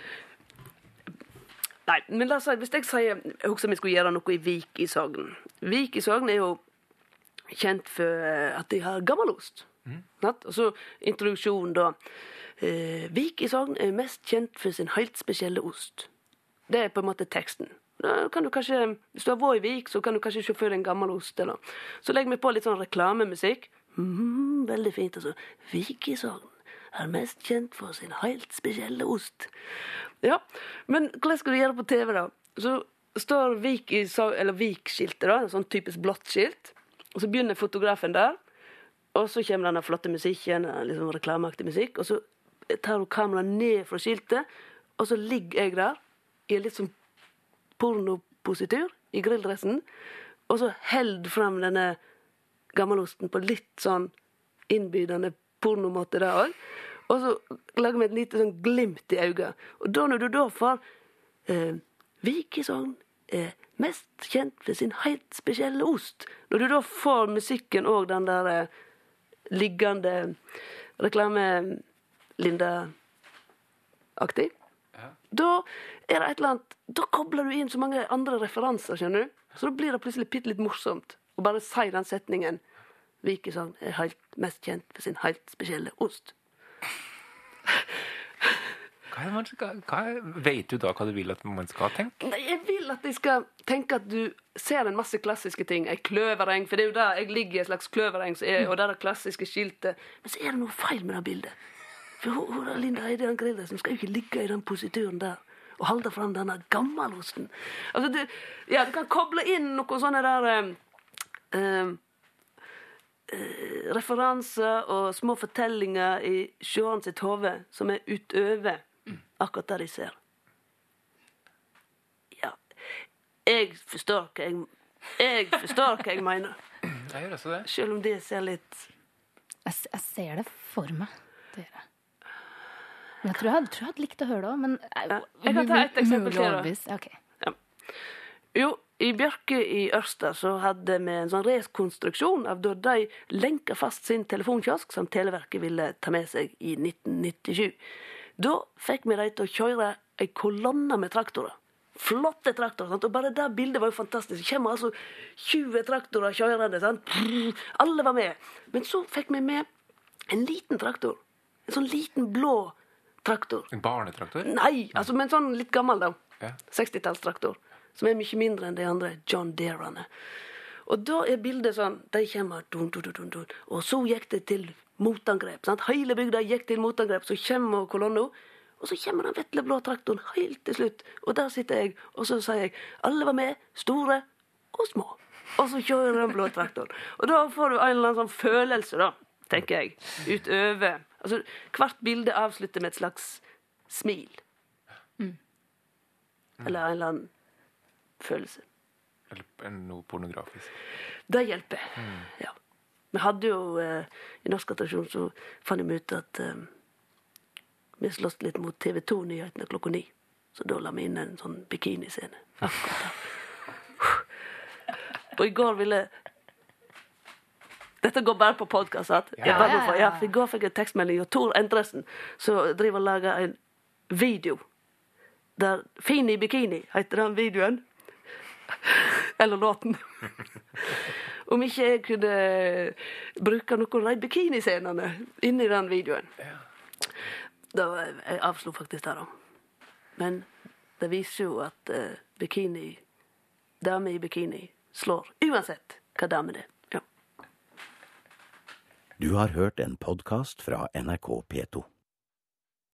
Nei, men la oss si, hvis jeg sier, jeg husker vi skulle gjøre noe i Vik i Sogn. Vik i Sogn er jo kjent for at de har gammelost. Mm. Og så introduksjon da. Eh, Vik i Sogn er mest kjent for sin helt spesielle ost. Det er på en måte teksten. Da kan du kanskje, hvis du har vært i Vik, så kan du kanskje sjåføre en gammel ost. Eller. Så legger vi på litt sånn reklamemusikk. Mm, veldig fint, altså. Vik i Sogn er mest kjent for sin helt spesielle ost. Ja, men hvordan skal du gjøre på T V da? Så står Vik i Sogn, eller Vik-skiltet da, en sånn typisk blått skilt, og så begynner fotografen der, og så kommer denne flotte musikken, liksom reklameaktig musikk, og så tar hun kameraet ned fra skiltet, og så ligger jeg der, i en litt sånn pornopositur, i grilldressen, og så held frem denne gammelosten på litt sånn innbydende pornomåte der også. Og så lager vi et lite sånn glimt i øynene. Og da når du da får eh, Vik i Sogn er mest kjent for sin helt spesielle ost. Når du da får musikken og den der eh, liggende reklame Linda-aktig, ja. Da er det et eller annet, da kobler du inn så mange andre referanser, skjønner du? Så da blir det plutselig pitt litt morsomt. Og bare si den setningen. Vikesogn er helt mest kjent for sin helt spesielle ost. Hva, er man skal, hva er, vet du da hva du vil at man skal tenke? Nei, jeg vil at de skal tenke at du ser en masse klassiske ting. En kløvereng, for det er jo der jeg ligger i en slags kløvereng, er, og der er klassiske skiltet. Men så er det noe feil med det bildet. For hun, hun Linda Eide Grillesen skal jo ikke ligge i den posituren der og holde fram denne gammelosten. Altså, du, ja, du kan koble inn noen sånne der um, um, uh, referanser og små fortellinger i sjøen sitt hode som er utover akkurat der de ser. Ja, jeg forstår hva jeg, jeg forstår hva jeg mener. Jeg gjør også det. Selv om det ser litt... Jeg, jeg ser det for meg, det gjør jeg. Men jeg tror jeg, tror jeg hadde likt å høre det også, men... Ja, jeg kan ta et eksempel til da. Okay. Ja. Jo, i Bjørke i Ørsta så hadde vi en sånn rekonstruksjon av da de lenket fast sin telefonkiosk som Televerket ville ta med seg i nitten nittisju. Da fikk vi de til å kjøre en kolonne med traktorer. Flotte traktorer, sant? Og bare det bildet var jo fantastisk. Det kommer altså tjue traktorer kjørende, sant? Alle var med. Men så fikk vi med en liten traktor. En sånn liten blå traktor. En barnetraktor? Nei, altså, men sånn litt gammel da. Ja. sekstitallstraktor. Som er mye mindre enn de andre John Deere-ene. Og da er bildet sånn, de kommer, dun, dun, dun, dun, og så gikk det til motangrep. Sant? Hele bygda gikk til motangrep, så kommer kolonna, og så kommer den vettle blå traktoren helt til slutt. Og der sitter jeg, og så sier jeg, alle var med, store og små. Og så kjører den blå traktoren. Og da får du en eller annen sånn følelse da, tenker jeg, utover. Altså, hvert bilde avslutter med et slags smil. Mm. Eller en eller annen følelse. Eller noe pornografisk. Det hjelper, mm. ja. Vi hadde jo, eh, i norsk attraksjon så fant vi ut at eh, vi slåss litt mot T V to-nyhetene klokka ni. Så da la vi inn en sånn bikiniscene. Akkurat da. Og i går ville... Dette går bare på podcast, at ja, ja, ja, ja. For i går fikk jeg tekstmelding av Tor Endresen, så driver og lager en video. Der Fin i bikini heter den videoen. Eller låten. Om ikke jeg kunne bruke noen av de bikiniscenene inni den videoen. Da jeg avslo faktisk det da. Men det viser jo at uh, bikini, dame i bikini, slår uansett hva dame det er. Du har hørt en podcast fra N R K P to.